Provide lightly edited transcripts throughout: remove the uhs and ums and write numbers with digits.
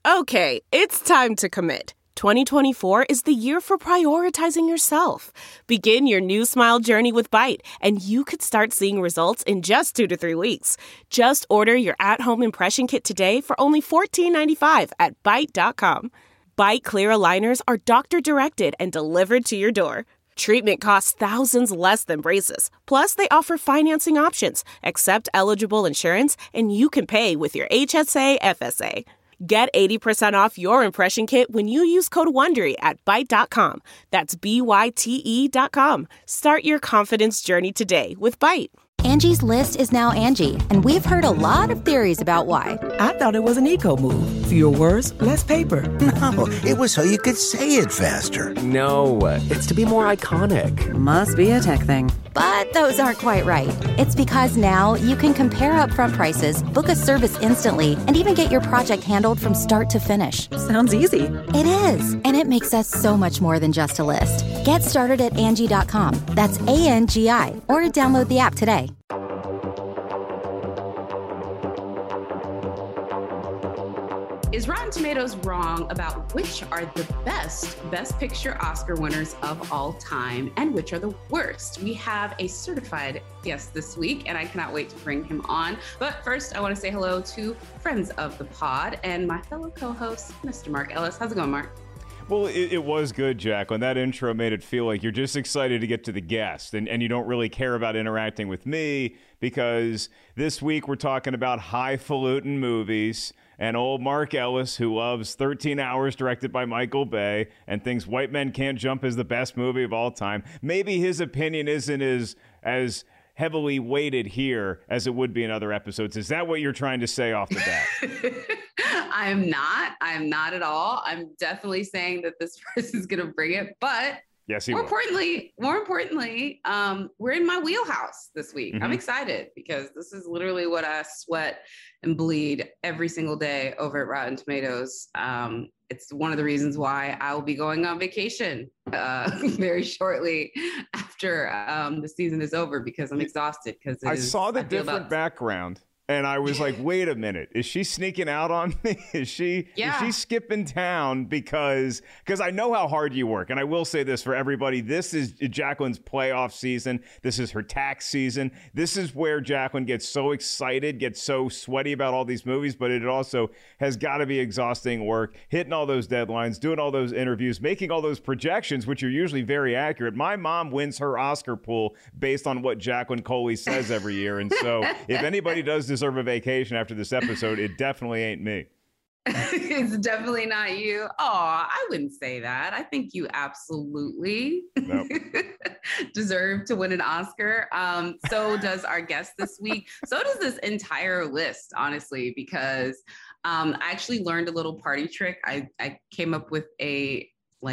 Okay, it's time to commit. 2024 is the year for prioritizing yourself. Begin your new smile journey with Byte, and you could start seeing results in just 2 to 3 weeks. Just order your at-home impression kit today for only $14.95 at Byte.com. Byte Clear aligners are doctor-directed and delivered to your door. Treatment costs thousands less than braces. Plus, they offer financing options, accept eligible insurance, and you can pay with your HSA FSA. Get 80% off your impression kit when you use code WONDERY at Byte.com. That's BYTE.com. Start your confidence journey today with Byte. Angie's List is now Angie, and we've heard a lot of theories about why. I thought it was an eco move. Fewer words, less paper. No, it was so you could say it faster. No, it's to be more iconic. Must be a tech thing. But those aren't quite right. It's because now you can compare upfront prices, book a service instantly, and even get your project handled from start to finish. Sounds easy. It is, and it makes us so much more than just a list. Get started at Angie.com. That's ANGI, or download the app today. Is Rotten Tomatoes wrong about which are the Best Picture Oscar winners of all time and which are the worst? We have a certified guest this week, and I cannot wait to bring him on. But first, I want to say hello to friends of the pod and my fellow co-host, Mr. Mark Ellis. How's it going, Mark? Well, it was good, Jacqueline. That intro made it feel like you're just excited to get to the guest, and you don't really care about interacting with me, because this week we're talking about highfalutin movies, and old Mark Ellis, who loves 13 Hours, directed by Michael Bay, and thinks White Men Can't Jump is the best movie of all time. Maybe his opinion isn't as heavily weighted here as it would be in other episodes. Is that what you're trying to say off the bat? I'm not at all. I'm definitely saying that this person's going to bring it, but yes, more importantly, we're in my wheelhouse this week. Mm-hmm. I'm excited because this is literally what I sweat and bleed every single day over at Rotten Tomatoes. It's one of the reasons why I will be going on vacation very shortly after the season is over, because I'm exhausted. Because I saw the different background. And I was like, wait a minute, is she sneaking out on me? Is she skipping town? Because I know how hard you work. And I will say this for everybody. This is Jacqueline's playoff season. This is her tax season. This is where Jacqueline gets so excited, gets so sweaty about all these movies. But it also has got to be exhausting work, hitting all those deadlines, doing all those interviews, making all those projections, which are usually very accurate. My mom wins her Oscar pool based on what Jacqueline Coley says every year. And so if anybody does deserve a vacation after this episode, it definitely ain't me. It's definitely not you. Oh, I wouldn't say that. I think you absolutely deserve to win an Oscar. So does our guest this week. So does this entire list, honestly, because I actually learned a little party trick. I came up with a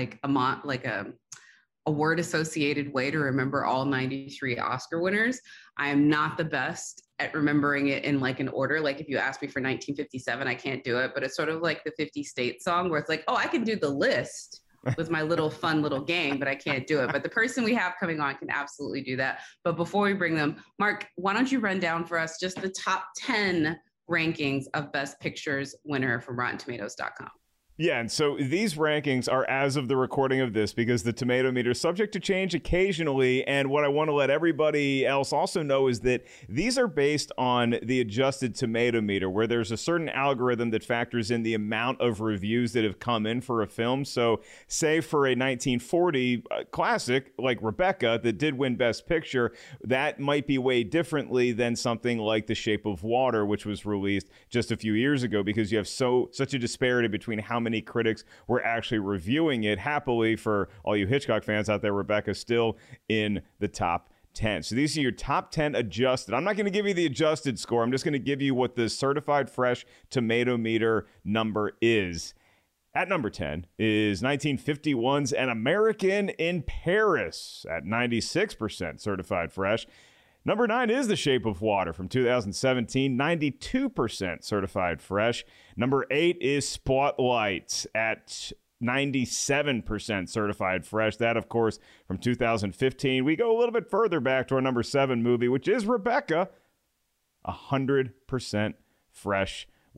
word associated way to remember all 93 Oscar winners. I am not the best at remembering it in like an order. Like if you ask me for 1957, I can't do it, but it's sort of like the 50 States song where it's like, oh, I can do the list with my little fun little game, but I can't do it. But the person we have coming on can absolutely do that. But before we bring them, Mark, why don't you run down for us just the top 10 rankings of Best Pictures winner from RottenTomatoes.com. Yeah, and so these rankings are as of the recording of this, because the tomato meter is subject to change occasionally. And what I want to let everybody else also know is that these are based on the adjusted tomato meter, where there's a certain algorithm that factors in the amount of reviews that have come in for a film. So say for a 1940 classic like Rebecca that did win Best Picture, that might be weighed differently than something like The Shape of Water, which was released just a few years ago, because you have such a disparity between how many critics were actually reviewing it. Happily for all you Hitchcock fans out there, Rebecca's still in the top 10. So these are your top 10 adjusted. I'm not going to give you the adjusted score. I'm just going to give you what the certified fresh tomato meter number is. At number 10 is 1951's An American in Paris at 96% certified fresh. Number 9 is The Shape of Water from 2017, 92% certified fresh. Number 8 is Spotlight at 97% certified fresh. That, of course, from 2015. We go a little bit further back to our number 7 movie, which is Rebecca, 100% fresh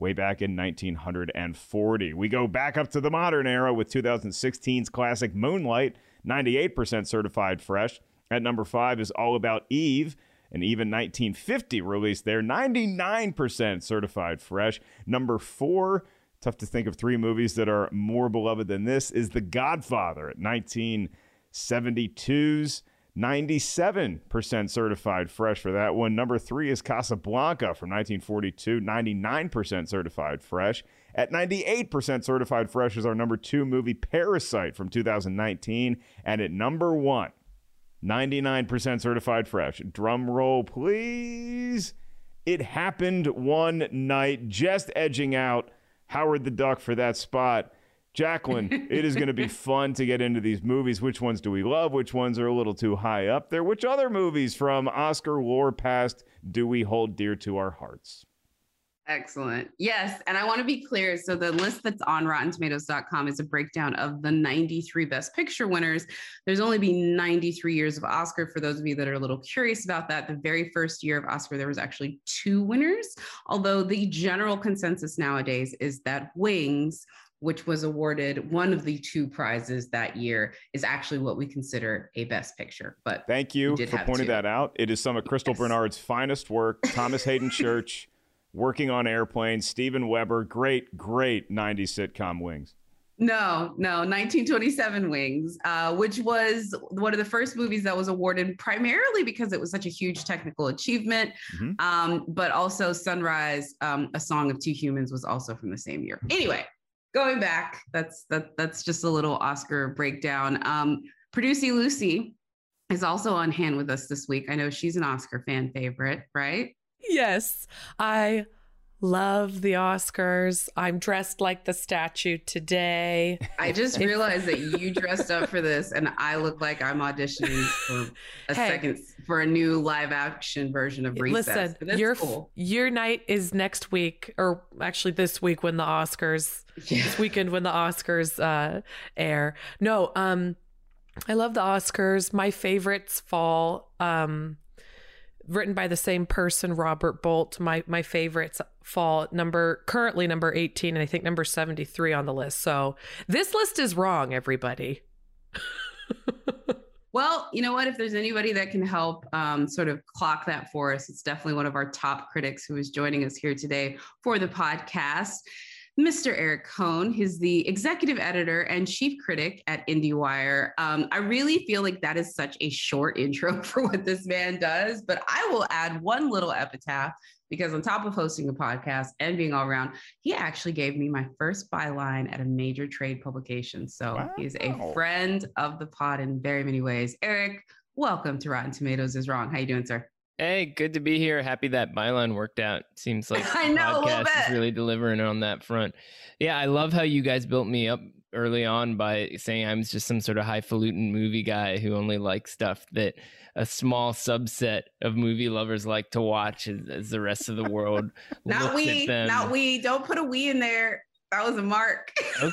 way back in 1940. We go back up to the modern era with 2016's classic Moonlight, 98% certified fresh. At number 5 is All About Eve, and even 1950 released there, 99% certified fresh. Number 4, tough to think of 3 movies that are more beloved than this, is The Godfather at 1972's 97% certified fresh for that one. Number 3 is Casablanca from 1942, 99% certified fresh. At 98% certified fresh is our number 2 movie, Parasite from 2019. And at number 1, 99% certified fresh. Drum roll, please. It Happened One Night, just edging out Howard the Duck for that spot. Jacqueline, it is going to be fun to get into these movies. Which ones do we love? Which ones are a little too high up there? Which other movies from Oscar lore past do we hold dear to our hearts? Excellent. Yes. And I want to be clear. So the list that's on RottenTomatoes.com is a breakdown of the 93 Best Picture winners. There's only been 93 years of Oscar. For those of you that are a little curious about that, the very first year of Oscar, there was actually 2 winners. Although the general consensus nowadays is that Wings, which was awarded one of the 2 prizes that year, is actually what we consider a Best Picture. But thank you for pointing that out. It is some of Crystal Bernard's finest work. Thomas Hayden Church, Working on Airplanes, Steven Weber, great 90s sitcom Wings. No, 1927 Wings, which was one of the first movies that was awarded primarily because it was such a huge technical achievement. But also Sunrise, A Song of Two Humans was also from the same year. Anyway, going back, that's just a little Oscar breakdown. Producer Lucy is also on hand with us this week. I know she's an Oscar fan favorite, right? Yes, I love the Oscars. I'm dressed like the statue today. I just realized that you dressed up for this and I look like I'm auditioning for a new live action version of Recess. Listen, your night is next week, or actually this week when the Oscars, this weekend when the Oscars air. No, I love the Oscars. My favorites fall written by the same person, Robert Bolt. My favorites fall currently number 18 and I think number 73 on the list. So this list is wrong, everybody. Well, you know what? If there's anybody that can help sort of clock that for us, it's definitely one of our top critics who is joining us here today for the podcast. Mr. Eric Kohn. He's the executive editor and chief critic at IndieWire. I really feel like that is such a short intro for what this man does, but I will add one little epitaph because on top of hosting a podcast and being all around, he actually gave me my first byline at a major trade publication. So He's a friend of the pod in very many ways. Eric, welcome to Rotten Tomatoes is Wrong. How you doing, sir? Hey, good to be here. Happy that byline worked out. Seems like I know, the podcast is really delivering on that front. Yeah, I love how you guys built me up early on by saying I'm just some sort of highfalutin movie guy who only likes stuff that a small subset of movie lovers like to watch as the rest of the world Not we. Don't put a we in there. That was a mark.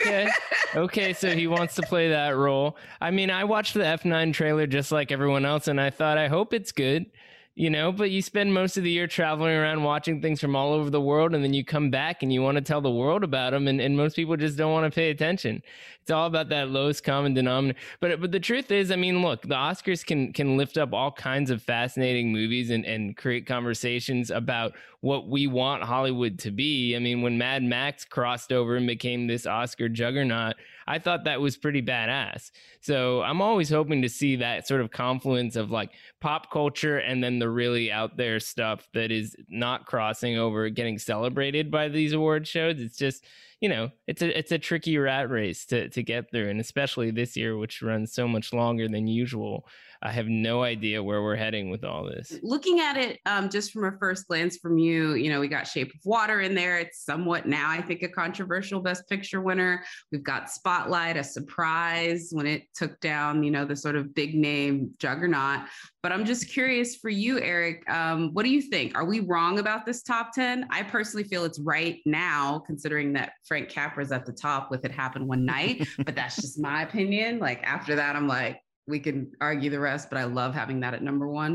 Okay, so he wants to play that role. I mean, I watched the F9 trailer just like everyone else, and I thought, I hope it's good. But you spend most of the year traveling around watching things from all over the world, and then you come back and you want to tell the world about them, and most people just don't want to pay attention. It's all about that lowest common denominator. But the truth is, I mean, look, the Oscars can lift up all kinds of fascinating movies and create conversations about what we want Hollywood to be. I mean, when Mad Max crossed over and became this Oscar juggernaut, I thought that was pretty badass. So I'm always hoping to see that sort of confluence of like pop culture and then the really out there stuff that is not crossing over, getting celebrated by these award shows. It's just, it's a tricky rat race to get through. And especially this year, which runs so much longer than usual. I have no idea where we're heading with all this. Looking at it just from a first glance from you, we got Shape of Water in there. It's somewhat now, I think, a controversial Best Picture winner. We've got Spotlight, a surprise when it took down, the sort of big name juggernaut. But I'm just curious for you, Eric, what do you think? Are we wrong about this top 10? I personally feel it's right now, considering that Frank Capra's at the top with It Happened One Night. But that's just my opinion. Like after that, I'm like, we can argue the rest, but I love having that at number 1.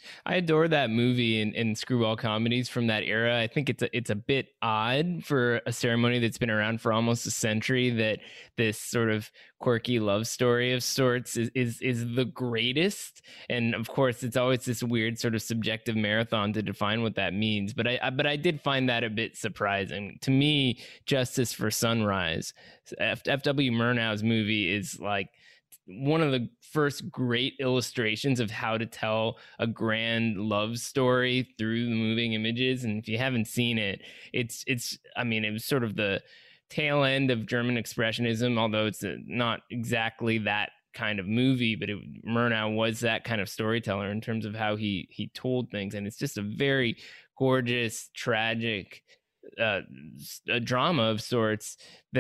I adore that movie and screwball comedies from that era. I think it's a bit odd for a ceremony that's been around for almost a century that this sort of quirky love story of sorts is the greatest. And of course, it's always this weird sort of subjective marathon to define what that means. But I did find that a bit surprising. To me, Justice for Sunrise, F.W. Murnau's movie, is like one of the first great illustrations of how to tell a grand love story through the moving images. And if you haven't seen it, it's I mean, it was sort of the tail end of German Expressionism, although it's not exactly that kind of movie, but Murnau was that kind of storyteller in terms of how he told things. And it's just a very gorgeous, tragic a drama of sorts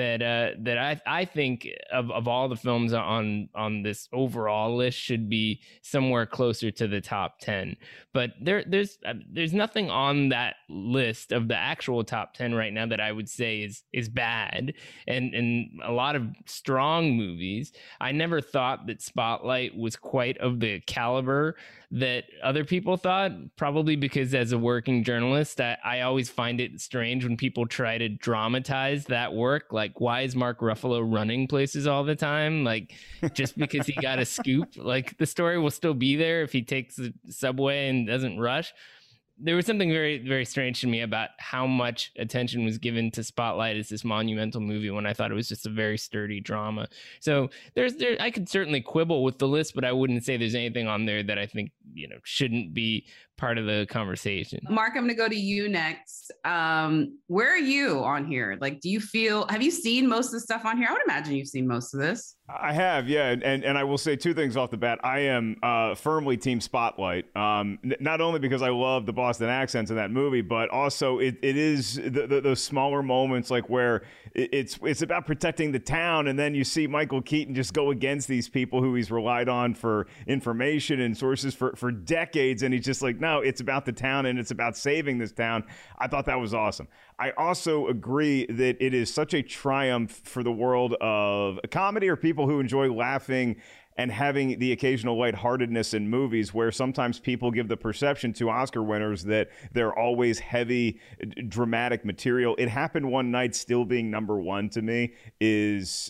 that I think of all the films on this overall list should be somewhere closer to the top 10. But there's nothing on that list of the actual top 10 right now that I would say is bad, and a lot of strong movies. I never thought that Spotlight was quite of the caliber that other people thought, probably because as a working journalist, I always find it strange when people try to dramatize that work. Like, why is Mark Ruffalo running places all the time? Like, just because he got a scoop, like the story will still be there if he takes the subway and doesn't rush. There was something very, very strange to me about how much attention was given to Spotlight as this monumental movie when I thought it was just a very sturdy drama. So I could certainly quibble with the list, but I wouldn't say there's anything on there that I think, shouldn't be part of the conversation. Mark, I'm going to go to you next. Where are you on here? Like, have you seen most of the stuff on here? I would imagine you've seen most of this. I have, yeah. And I will say two things off the bat. I am firmly Team Spotlight, not only because I love the Boston accents in that movie, but also it is those smaller moments, like where it's about protecting the town, and then you see Michael Keaton just go against these people who he's relied on for information and sources for decades, and he's just like, no, it's about the town and it's about saving this town. I thought that was awesome. I also agree that it is such a triumph for the world of comedy, or people who enjoy laughing and having the occasional lightheartedness in movies, where sometimes people give the perception to Oscar winners that they're always heavy, dramatic material. It Happened One Night still being number one to me is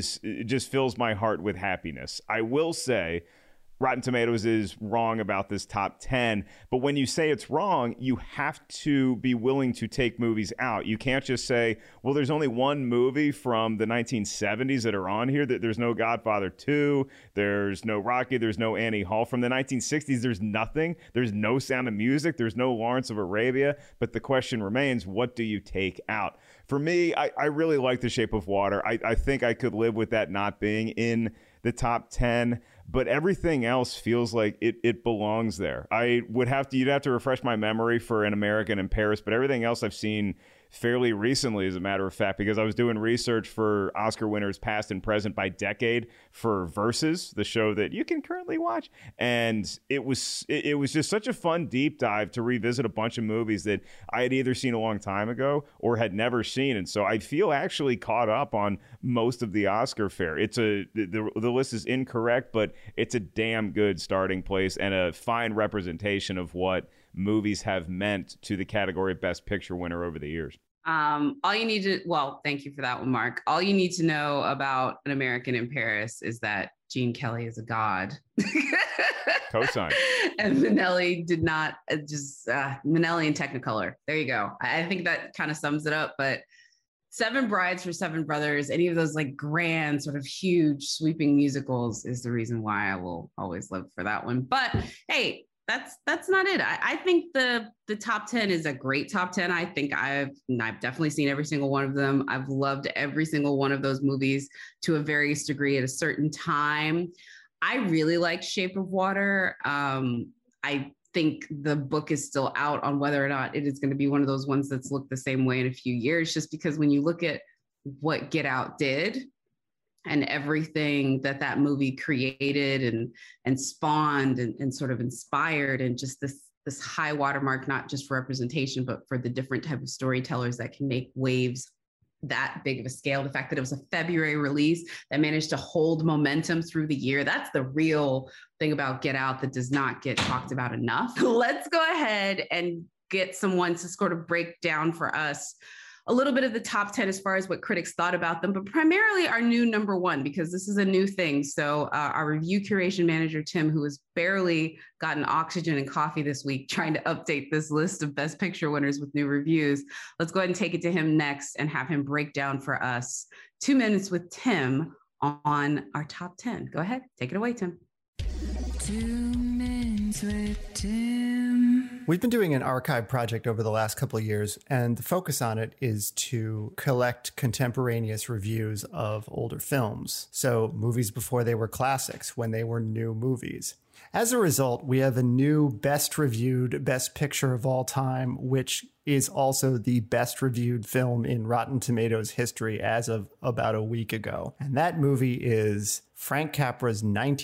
just fills my heart with happiness. I will say Rotten Tomatoes is wrong about this top 10, but when you say it's wrong, you have to be willing to take movies out. You can't just say, well, there's only one movie from the 1970s that are on here. There's no Godfather 2, there's no Rocky, there's no Annie Hall. From the 1960s, there's nothing. There's no Sound of Music, there's no Lawrence of Arabia, but the question remains, what do you take out? For me, I really like The Shape of Water. I think I could live with that not being in the top 10, but everything else feels like it belongs there. You'd have to refresh my memory for An American in Paris, but everything else I've seen fairly recently, as a matter of fact, because I was doing research for Oscar winners past and present by decade for Versus, the show that you can currently watch. And it was just such a fun deep dive to revisit a bunch of movies that I had either seen a long time ago or had never seen. And so I feel actually caught up on most of the Oscar fare. The list is incorrect, but it's a damn good starting place and a fine representation of what movies have meant to the category of Best Picture winner over the years. Thank you for that one, Mark. All you need to know about An American in Paris is that Gene Kelly is a god. Cosign. And Minnelli did not Minnelli in Technicolor. There you go. I think that kind of sums it up, but Seven Brides for Seven Brothers, any of those like grand sort of huge sweeping musicals is the reason why I will always live for that one. But hey, that's not it. I think the top 10 is a great top 10. I think I've definitely seen every single one of them. I've loved every single one of those movies to a various degree at a certain time. I really like Shape of Water. I think the book is still out on whether or not it is going to be one of those ones that's looked the same way in a few years, just because when you look at what Get Out did and everything that movie created and spawned and sort of inspired, and just this high watermark, not just for representation, but for the different type of storytellers that can make waves that big of a scale. The fact that it was a February release that managed to hold momentum through the year. That's the real thing about Get Out that does not get talked about enough. Let's go ahead and get someone to sort of break down for us a little bit of the top 10 as far as what critics thought about them, but primarily our new number one, because this is a new thing. So our review curation manager, Tim, who has barely gotten oxygen and coffee this week, trying to update this list of Best Picture winners with new reviews. Let's go ahead and take it to him next and have him break down for us 2 minutes with Tim on our top 10. Go ahead, take it away, Tim. 2 minutes with Tim. We've been doing an archive project over the last couple of years, and the focus on it is to collect contemporaneous reviews of older films. So movies before they were classics, when they were new movies. As a result, we have a new best reviewed Best Picture of all time, which is also the best reviewed film in Rotten Tomatoes history as of about a week ago. And that movie is Frank Capra's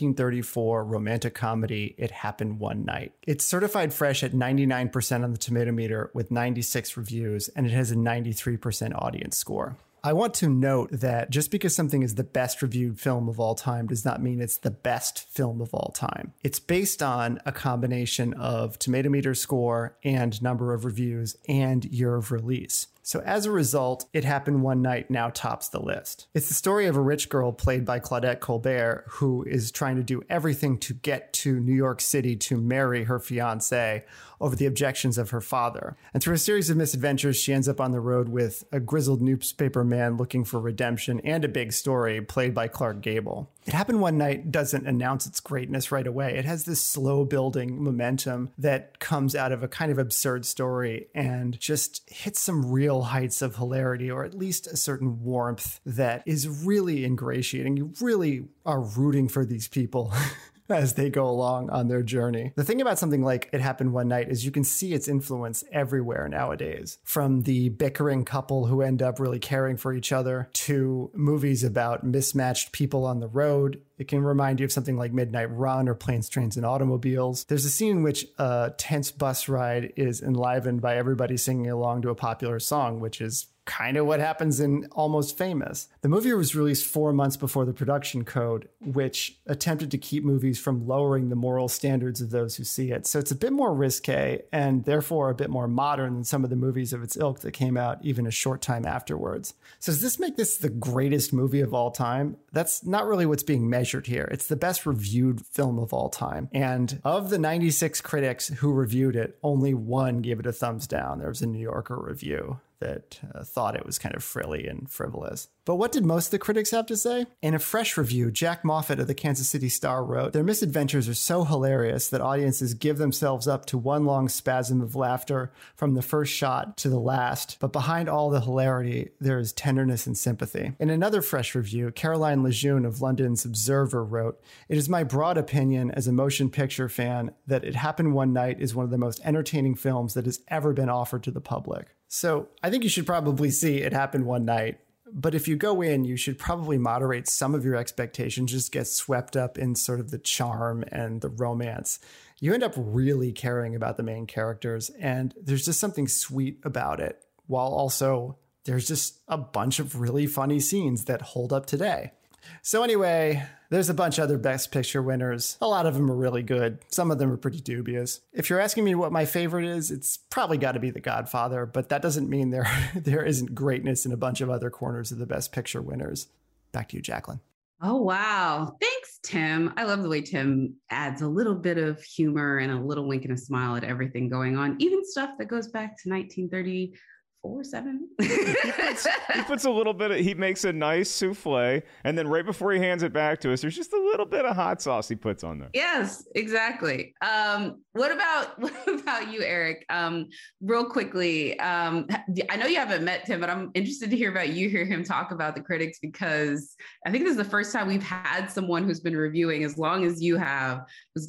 1934 romantic comedy, It Happened One Night. It's certified fresh at 99% on the Tomato Meter with 96 reviews, and it has a 93% audience score. I want to note that just because something is the best reviewed film of all time does not mean it's the best film of all time. It's based on a combination of Tomato Meter score and number of reviews and year of release. So as a result, It Happened One Night now tops the list. It's the story of a rich girl played by Claudette Colbert who is trying to do everything to get to New York City to marry her fiancé over the objections of her father. And through a series of misadventures, she ends up on the road with a grizzled newspaper man looking for redemption and a big story played by Clark Gable. It Happened One Night doesn't announce its greatness right away. It has this slow building momentum that comes out of a kind of absurd story and just hits some real heights of hilarity, or at least a certain warmth that is really ingratiating. You really are rooting for these people as they go along on their journey. The thing about something like It Happened One Night is you can see its influence everywhere nowadays, from the bickering couple who end up really caring for each other to movies about mismatched people on the road. It can remind you of something like Midnight Run or Planes, Trains, and Automobiles. There's a scene in which a tense bus ride is enlivened by everybody singing along to a popular song, which is kind of what happens in Almost Famous. The movie was released 4 months before the production code, which attempted to keep movies from lowering the moral standards of those who see it. So it's a bit more risque and therefore a bit more modern than some of the movies of its ilk that came out even a short time afterwards. So does this make this the greatest movie of all time? That's not really what's being measured here. It's the best reviewed film of all time. And of the 96 critics who reviewed it, only one gave it a thumbs down. There was a New Yorker review that thought it was kind of frilly and frivolous. But what did most of the critics have to say? In a fresh review, Jack Moffat of the Kansas City Star wrote, "Their misadventures are so hilarious that audiences give themselves up to one long spasm of laughter from the first shot to the last. But behind all the hilarity, there is tenderness and sympathy." In another fresh review, Caroline Lejeune of London's Observer wrote, "It is my broad opinion as a motion picture fan that It Happened One Night is one of the most entertaining films that has ever been offered to the public." So I think you should probably see It Happened One Night. But if you go in, you should probably moderate some of your expectations, just get swept up in sort of the charm and the romance. You end up really caring about the main characters, and there's just something sweet about it, while also there's just a bunch of really funny scenes that hold up today. So anyway, there's a bunch of other Best Picture winners. A lot of them are really good. Some of them are pretty dubious. If you're asking me what my favorite is, it's probably got to be The Godfather, but that doesn't mean there isn't greatness in a bunch of other corners of the Best Picture winners. Back to you, Jacqueline. Oh, wow. Thanks, Tim. I love the way Tim adds a little bit of humor and a little wink and a smile at everything going on, even stuff that goes back to 1934, 7. He puts a little bit of, he makes a nice souffle, and then right before he hands it back to us, there's just a little bit of hot sauce he puts on there. Yes, exactly. What about you, Eric? Real quickly, I know you haven't met Tim, but I'm interested to hear him talk about the critics, because I think this is the first time we've had someone who's been reviewing as long as you have,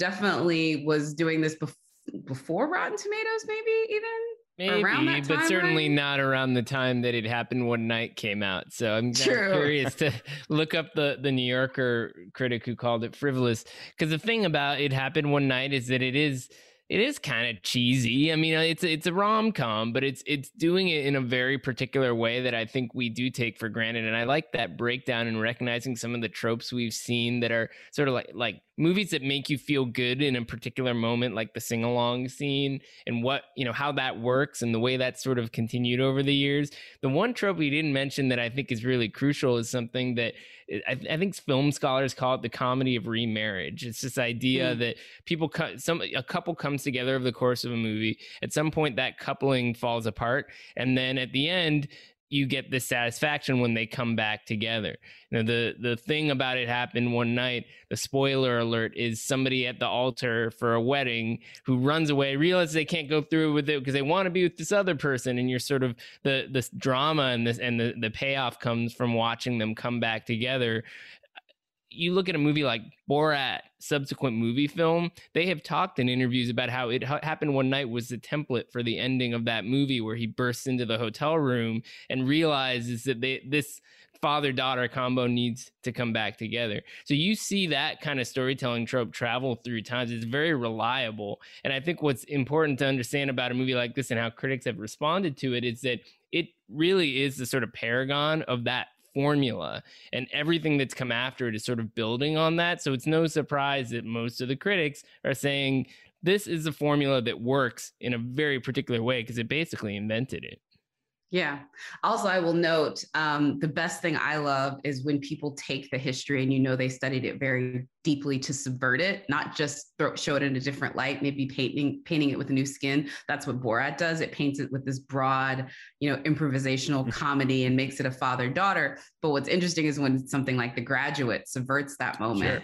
was doing this before Rotten Tomatoes, maybe even? Maybe, but certainly not around the time that It Happened One Night came out. So I'm curious to look up the New Yorker critic who called it frivolous. Because the thing about It Happened One Night is that it is it is kind of cheesy. I mean, it's a rom-com, but it's doing it in a very particular way that I think we do take for granted. And I like that breakdown and recognizing some of the tropes we've seen that are sort of like movies that make you feel good in a particular moment, like the sing-along scene and what, how that works and the way that's sort of continued over the years. The one trope we didn't mention that I think is really crucial is something that I think film scholars call it the comedy of remarriage. It's this idea that a couple comes together over the course of a movie. At some point, that coupling falls apart, and then at the end, you get this satisfaction when they come back together. The thing about It Happened One Night, the spoiler alert, is somebody at the altar for a wedding who runs away, realizes they can't go through with it because they want to be with this other person, and you're sort of the drama and the payoff comes from watching them come back together. You look at a movie like Borat, subsequent movie film, they have talked in interviews about how It Happened One Night was the template for the ending of that movie, where he bursts into the hotel room and realizes that this father-daughter combo needs to come back together. So you see that kind of storytelling trope travel through times. It's very reliable. And I think what's important to understand about a movie like this and how critics have responded to it is that it really is the sort of paragon of that formula, and everything that's come after it is sort of building on that. So it's no surprise that most of the critics are saying this is a formula that works in a very particular way because it basically invented it. Yeah. Also, I will note the best thing I love is when people take the history and they studied it very deeply to subvert it, not just show it in a different light, maybe painting it with a new skin. That's what Borat does. It paints it with this broad, improvisational comedy and makes it a father-daughter. But what's interesting is when something like The Graduate subverts that moment. Sure.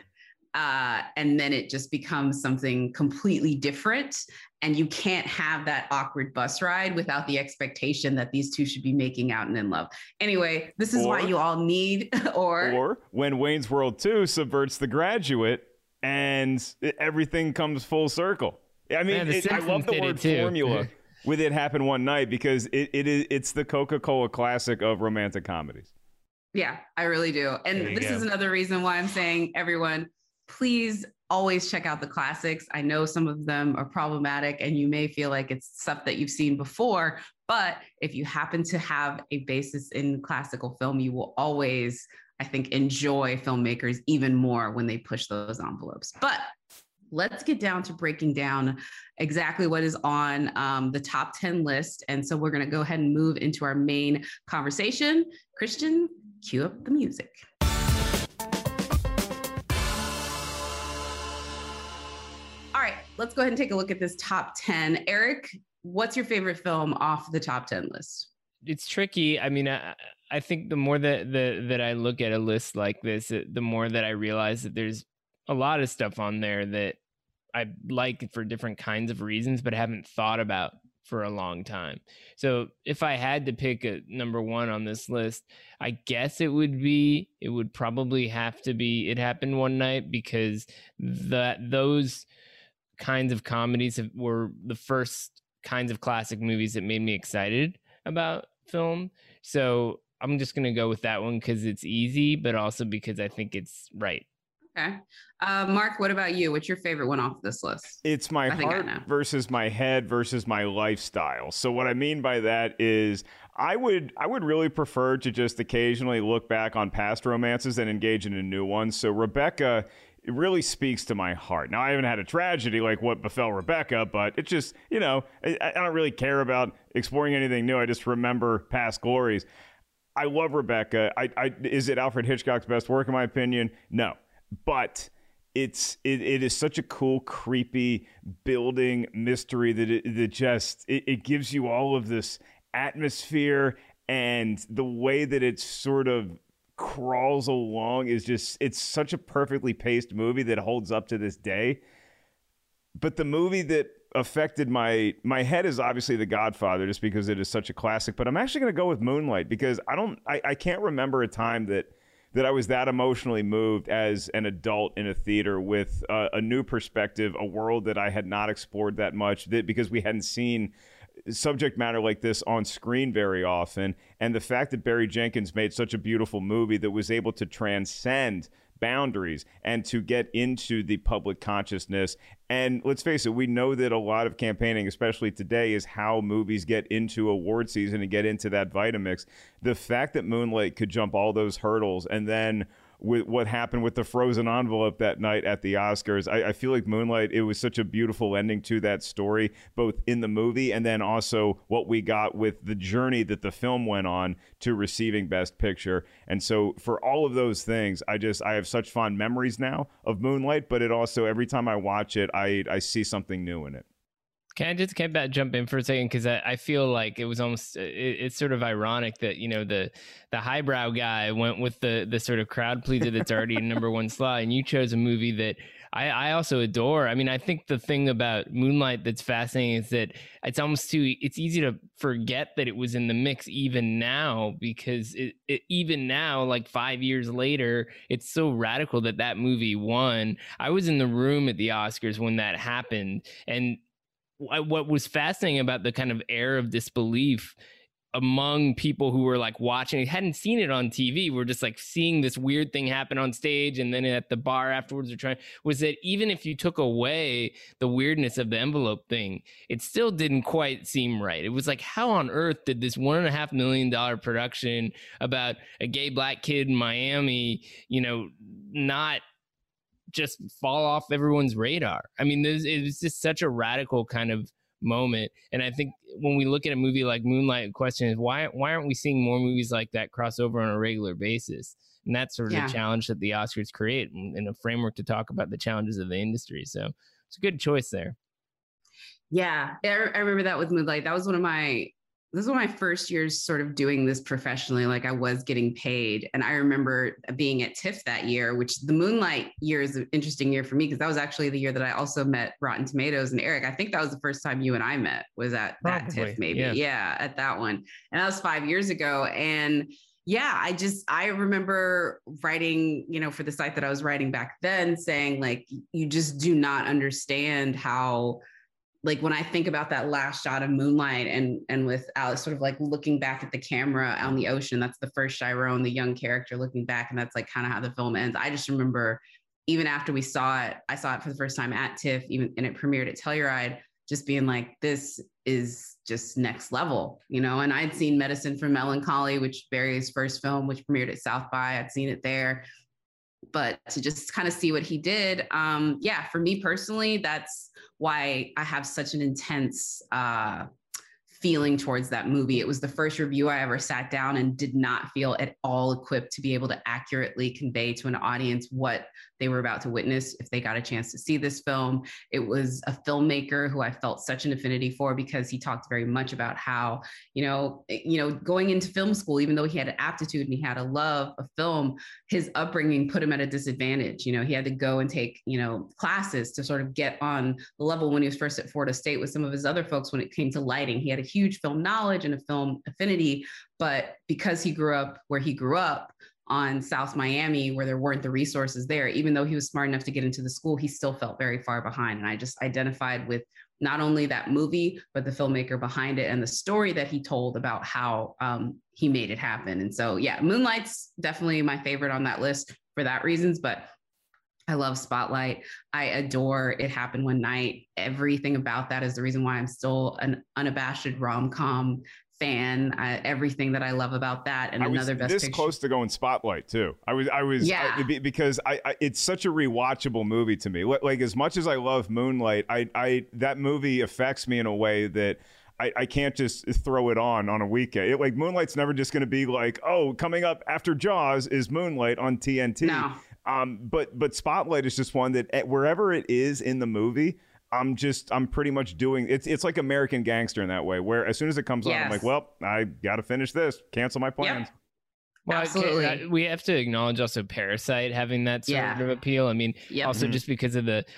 And then it just becomes something completely different. And you can't have that awkward bus ride without the expectation that these two should be making out and in love. Anyway, this is why you all need, or when Wayne's World 2 subverts The Graduate and everything comes full circle. I mean, I love the word formula with It Happened One Night because it's the Coca-Cola classic of romantic comedies. Yeah, I really do. And this is another reason why I'm saying, everyone, please always check out the classics. I know some of them are problematic and you may feel like it's stuff that you've seen before, but if you happen to have a basis in classical film, you will always, I think, enjoy filmmakers even more when they push those envelopes. But let's get down to breaking down exactly what is on the top 10 list. And so we're going to go ahead and move into our main conversation. Christian, cue up the music. All right, let's go ahead and take a look at this top 10. Eric, what's your favorite film off the top 10 list? It's tricky. I mean, I think the more that I look at a list like this, the more that I realize that there's a lot of stuff on there that I like for different kinds of reasons, but haven't thought about for a long time. So if I had to pick a number one on this list, I guess it would probably have to be It Happened One Night, because those kinds of comedies were the first kinds of classic movies that made me excited about film. So I'm just going to go with that one because it's easy, but also because I think it's right. Okay. Mark, what about you? What's your favorite one off this list? It's my heart versus my head versus my lifestyle. So what I mean by that is I would really prefer to just occasionally look back on past romances and engage in a new one. So Rebecca, it really speaks to my heart. Now, I haven't had a tragedy like what befell Rebecca, but it just, I don't really care about exploring anything new. I just remember past glories. I love Rebecca. Is it Alfred Hitchcock's best work, in my opinion? No. But it is such a cool, creepy building mystery that it gives you all of this atmosphere, and the way that it sort of crawls along is just, it's such a perfectly paced movie that holds up to this day. But the movie that affected my head is obviously The Godfather, just because it is such a classic. But I'm actually going to go with Moonlight, because I can't remember a time that I was that emotionally moved as an adult in a theater with a new perspective, a world that I had not explored that much, because we hadn't seen subject matter like this on screen very often. And the fact that Barry Jenkins made such a beautiful movie that was able to transcend boundaries and to get into the public consciousness. And let's face it, we know that a lot of campaigning, especially today, is how movies get into award season and get into that Vitamix. The fact that Moonlight could jump all those hurdles, and then with what happened with the frozen envelope that night at the Oscars, I feel like Moonlight, it was such a beautiful ending to that story, both in the movie and then also what we got with the journey that the film went on to receiving Best Picture. And so for all of those things, I have such fond memories now of Moonlight, but it also, every time I watch it, I see something new in it. Can I just jump in for a second? Because I feel like it was almost, it's sort of ironic that, you know, the highbrow guy went with the sort of crowd pleaser that's already in number one slot, and you chose a movie that I also adore. I mean, I think the thing about Moonlight that's fascinating is that it's easy to forget that it was in the mix even now, because even now, like 5 years later, it's so radical that movie won. I was in the room at the Oscars when that happened, and what was fascinating about the kind of air of disbelief among people who were like watching, hadn't seen it on TV, were just like seeing this weird thing happen on stage, and then at the bar afterwards was that even if you took away the weirdness of the envelope thing, it still didn't quite seem right. It was like, how on earth did this $1.5 million production about a gay black kid in Miami, you know, not just fall off everyone's radar? I mean, it was just such a radical kind of moment. And I think when we look at a movie like Moonlight, the question is, why aren't we seeing more movies like that cross over on a regular basis? And that's sort of the challenge that the Oscars create, and a framework to talk about the challenges of the industry. So it's a good choice there. Yeah, I remember that with Moonlight. That was one of my first years sort of doing this professionally. Like, I was getting paid. And I remember being at TIFF that year, which the Moonlight year is an interesting year for me, because that was actually the year that I also met Rotten Tomatoes. And Eric, I think that was the first time you and I met, was at that TIFF maybe. Yeah, at that one. And that was 5 years ago. And yeah, I remember writing, you know, for the site that I was writing back then, saying like, you just do not understand how, like, when I think about that last shot of Moonlight and with Alex sort of like looking back at the camera on the ocean, that's the first Chiron, the young character looking back. And that's like kind of how the film ends. I just remember, even after we saw it, I saw it for the first time at TIFF, and it premiered at Telluride, just being like, this is just next level, you know? And I'd seen Medicine for Melancholy, which Barry's first film, which premiered at South by, I'd seen it there. But to just kind of see what he did, for me personally, that's why I have such an intense feeling towards that movie. It was the first review I ever sat down and did not feel at all equipped to be able to accurately convey to an audience what they were about to witness if they got a chance to see this film. It was a filmmaker who I felt such an affinity for, because he talked very much about how, you know, going into film school, even though he had an aptitude and he had a love of film, his upbringing put him at a disadvantage. You know, he had to go and take, you know, classes to sort of get on the level when he was first at Florida State with some of his other folks when it came to lighting. He had a huge film knowledge and a film affinity, but because he grew up where he grew up, on South Miami, where there weren't the resources there, even though he was smart enough to get into the school, he still felt very far behind. And I just identified with not only that movie, but the filmmaker behind it and the story that he told about how he made it happen. And so, yeah, Moonlight's definitely my favorite on that list for that reasons, but I love Spotlight. I adore It Happened One Night. Everything about that is the reason why I'm still an unabashed rom-com fan. Everything that I love about that, and another Best Picture. This close to going Spotlight too. I was because it's such a rewatchable movie to me. Like, as much as I love Moonlight, I that movie affects me in a way that I can't just throw it on a weekend. Like, Moonlight's never just going to be like, oh, coming up after Jaws is Moonlight on TNT. No. But Spotlight is just one that wherever it is in the movie, I'm pretty much doing it's like American Gangster in that way, where as soon as it comes on, I'm like, well, I got to finish this, cancel my plans. Yep. Well, absolutely. We have to acknowledge also Parasite having that sort of appeal. I mean, also just because of the,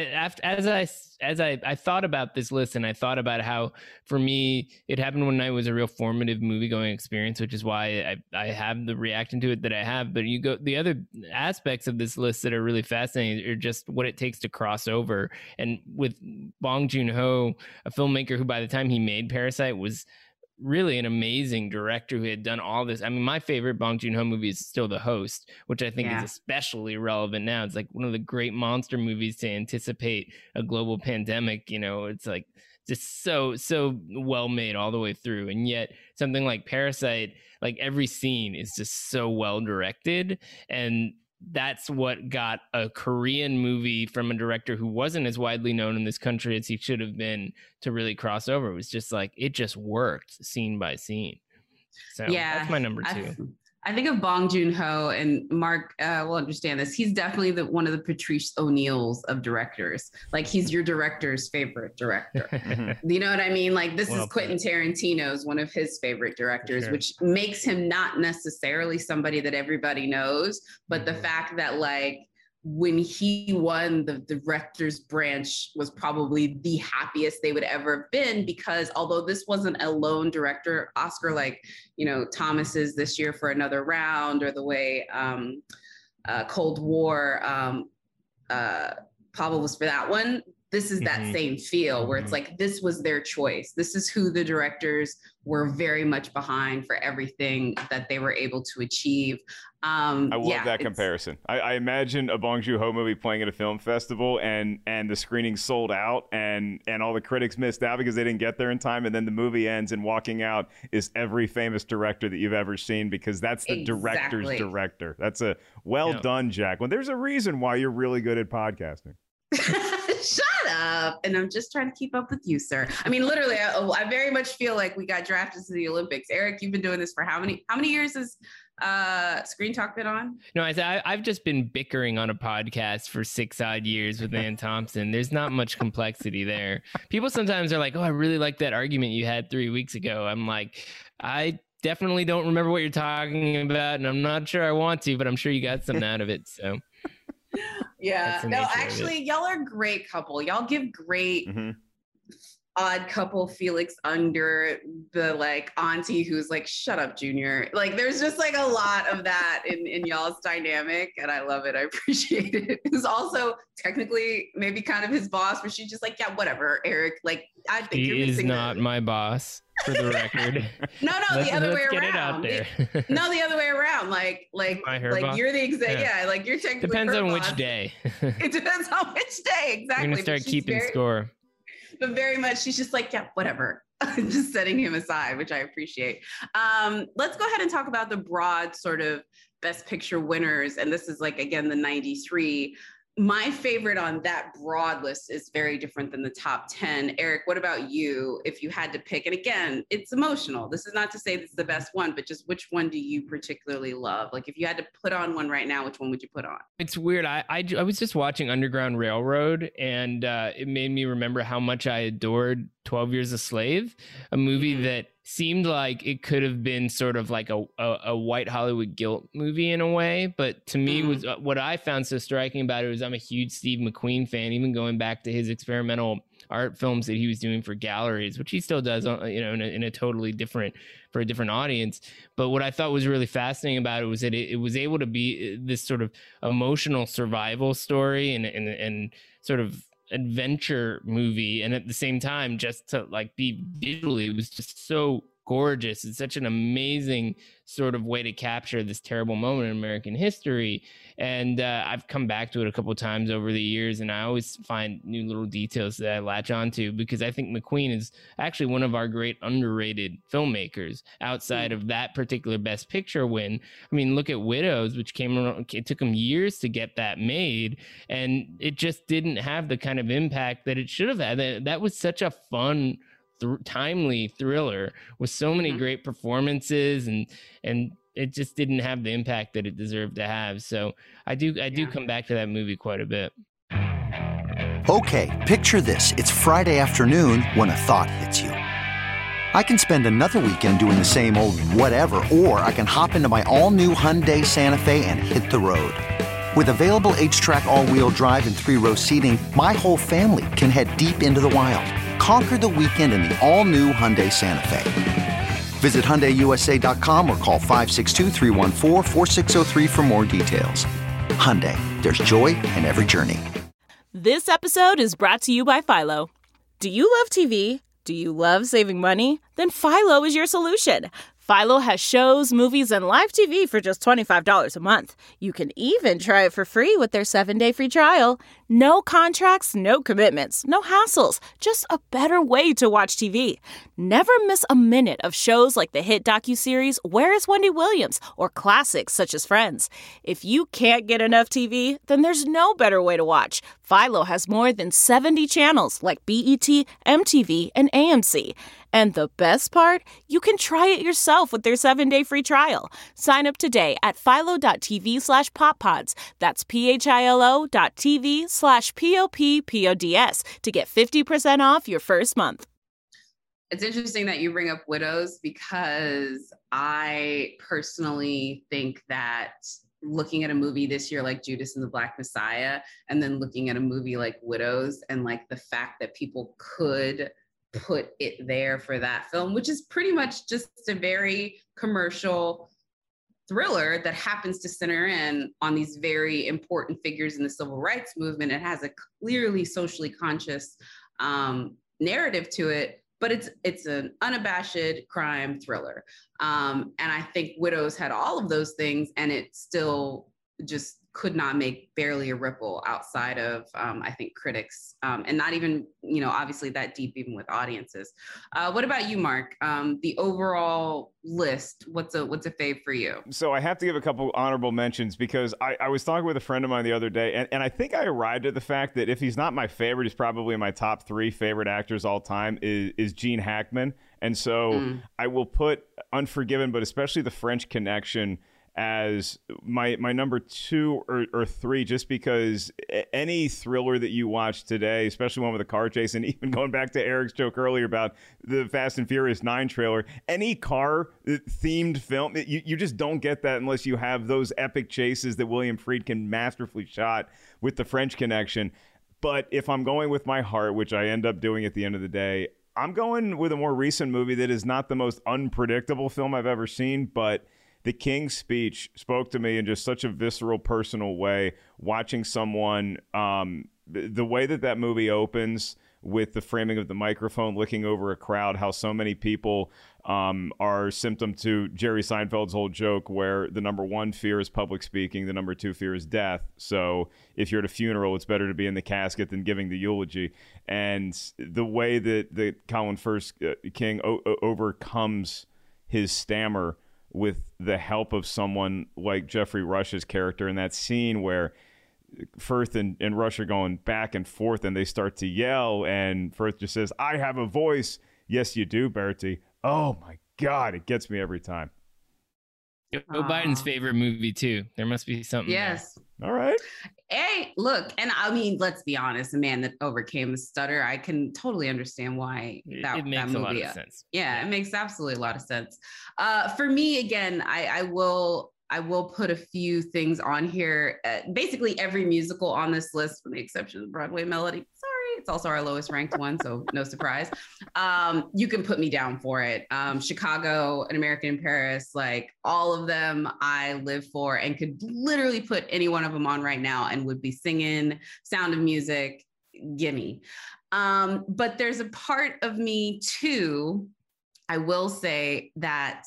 as I thought about this list, and I thought about how, for me, It Happened One Night was a real formative movie going experience, which is why I have the reaction to it that I have. But the other aspects of this list that are really fascinating are just what it takes to cross over. And with Bong Joon-ho, a filmmaker who by the time he made Parasite was really an amazing director who had done all this. I mean, my favorite Bong Joon-ho movie is still The Host, which I think is especially relevant now. It's like one of the great monster movies to anticipate a global pandemic. You know, it's like just so well made all the way through. And yet something like Parasite, like every scene is just so well directed, and that's what got a Korean movie from a director who wasn't as widely known in this country as he should have been to really cross over. It was just like, it just worked scene by scene. So that's my number 2. I think of Bong Joon-ho, and Mark will understand this. He's definitely one of the Patrice O'Neills of directors. Like, he's your director's favorite director. You know what I mean? Like, this is Quentin Tarantino's one of his favorite directors, which makes him not necessarily somebody that everybody knows, but the fact that, like, when he won the director's branch was probably the happiest they would ever have been, because although this wasn't a lone director Oscar, like, you know, Thomas's this year for Another Round, or the way Cold War, Pablo was for that one. This is that same feel where it's like, this was their choice. This is who the directors were very much behind for everything that they were able to achieve. I love that comparison. I imagine a Bong Joon-ho movie playing at a film festival, and the screening sold out, and all the critics missed out because they didn't get there in time, and then the movie ends, and walking out is every famous director that you've ever seen, because that's the director's director. That's a done, Jack. Well, there's a reason why you're really good at podcasting. Shut up. And I'm just trying to keep up with you, sir. I mean, literally, I very much feel like we got drafted to the Olympics. Eric, you've been doing this for how many years has Screen Talk been on? No, I've just been bickering on a podcast for 6 odd years with Ann Thompson. There's not much complexity there. People sometimes are like, oh, I really like that argument you had 3 weeks ago. I'm like, I definitely don't remember what you're talking about, and I'm not sure I want to, but I'm sure you got something out of it. So yeah, no, actually, y'all are a great couple. Y'all give great odd couple Felix under the, like, auntie who's like, shut up, Junior. Like, there's just like a lot of that in y'all's dynamic, and I love it. I appreciate it. Who's also technically maybe kind of his boss, but she's just like, yeah, whatever, Eric. Like, I think he is not my boss, for the record. No, the other way get around. It out there. The other way around. Like boss? you're the exact. Yeah, like you're technically. Depends on boss. Which day. It depends on which day, exactly. I'm gonna start keeping score. But very much, she's just like, yeah, whatever. Just setting him aside, which I appreciate. Let's go ahead and talk about the broad sort of Best Picture winners. And this is, like, again, the 93. My favorite on that broad list is very different than the top 10. Eric, what about you if you had to pick? And again, it's emotional. This is not to say this is the best one, but just which one do you particularly love? Like, if you had to put on one right now, which one would you put on? It's weird. I was just watching Underground Railroad, and it made me remember how much I adored 12 Years a Slave, a movie that seemed like it could have been sort of like a white Hollywood guilt movie in a way. But to me, was what I found so striking about it was I'm a huge Steve McQueen fan, even going back to his experimental art films that he was doing for galleries, which he still does, you know, in a totally different, for a different audience. But what I thought was really fascinating about it was that it was able to be this sort of emotional survival story and sort of adventure movie, and at the same time just to, like, be visually, it was just so gorgeous. It's such an amazing sort of way to capture this terrible moment in American history. And I've come back to it a couple of times over the years, and I always find new little details that I latch onto, because I think McQueen is actually one of our great underrated filmmakers outside of that particular Best Picture win. I mean, look at Widows, which came around, it took him years to get that made, and it just didn't have the kind of impact that it should have had. That was such a fun, timely thriller with so many great performances, and it just didn't have the impact that it deserved to have. So I do come back to that movie quite a bit. Okay, picture this. It's Friday afternoon when a thought hits you. I can spend another weekend doing the same old whatever, or I can hop into my all-new Hyundai Santa Fe and hit the road. With available H-Track all-wheel drive and 3-row seating, my whole family can head deep into the wild. Conquer the weekend in the all-new Hyundai Santa Fe. Visit HyundaiUSA.com or call 562-314-4603 for more details. Hyundai, there's joy in every journey. This episode is brought to you by Philo. Do you love TV? Do you love saving money? Then Philo is your solution. Philo has shows, movies, and live TV for just $25 a month. You can even try it for free with their 7-day free trial. No contracts, no commitments, no hassles. Just a better way to watch TV. Never miss a minute of shows like the hit docuseries Where is Wendy Williams? Or classics such as Friends. If you can't get enough TV, then there's no better way to watch. Philo has more than 70 channels like BET, MTV, and AMC. And the best part? You can try it yourself with their 7-day free trial. Sign up today at philo.tv/poppods. That's philo.tv/POPPODS to get 50% off your first month. It's interesting that you bring up Widows, because I personally think that looking at a movie this year like Judas and the Black Messiah, and then looking at a movie like Widows, and like the fact that people could put it there for that film, which is pretty much just a very commercial thriller that happens to center in on these very important figures in the civil rights movement. It has a clearly socially conscious narrative to it, but it's an unabashed crime thriller. And I think Widows had all of those things, and it still just could not make barely a ripple outside of, I think, critics, and not even, obviously that deep even with audiences. What about you, Mark? The overall list, what's a fave for you? So I have to give a couple honorable mentions, because I was talking with a friend of mine the other day, and I think I arrived at the fact that if he's not my favorite, he's probably in my top 3 favorite actors all time, is Gene Hackman. And so I will put Unforgiven, but especially The French Connection, as my number 2 or 3, just because any thriller that you watch today, especially one with a car chase, and even going back to Eric's joke earlier about the Fast and Furious 9 trailer, any car themed film, you just don't get that unless you have those epic chases that William Friedkin masterfully shot with The French Connection. But if I'm going with my heart, which I end up doing at the end of the day, I'm going with a more recent movie that is not the most unpredictable film I've ever seen, but The King's Speech spoke to me in just such a visceral, personal way. Watching someone, the way that movie opens with the framing of the microphone looking over a crowd, how so many people are symptom to Jerry Seinfeld's whole joke where the number 1 fear is public speaking, the number 2 fear is death. So if you're at a funeral, it's better to be in the casket than giving the eulogy. And the way that Colin Firth King overcomes his stammer with the help of someone like Jeffrey Rush's character in that scene where Firth and Rush are going back and forth and they start to yell, and Firth just says, "I have a voice." "Yes, you do, Bertie." Oh my God, it gets me every time. Joe Biden's favorite movie too. There must be something. Yes. There. All right. Hey, look, and I mean, let's be honest, a man that overcame a stutter, I can totally understand why that makes movie, a lot of sense. Yeah, it makes absolutely a lot of sense. For me, again, I will put a few things on here. Basically every musical on this list, with the exception of Broadway Melody. Sorry, it's also our lowest ranked one, so no surprise. You can put me down for it. Chicago, An American in Paris, like all of them I live for, and could literally put any one of them on right now and would be singing Sound of Music, gimme. But there's a part of me too, I will say, that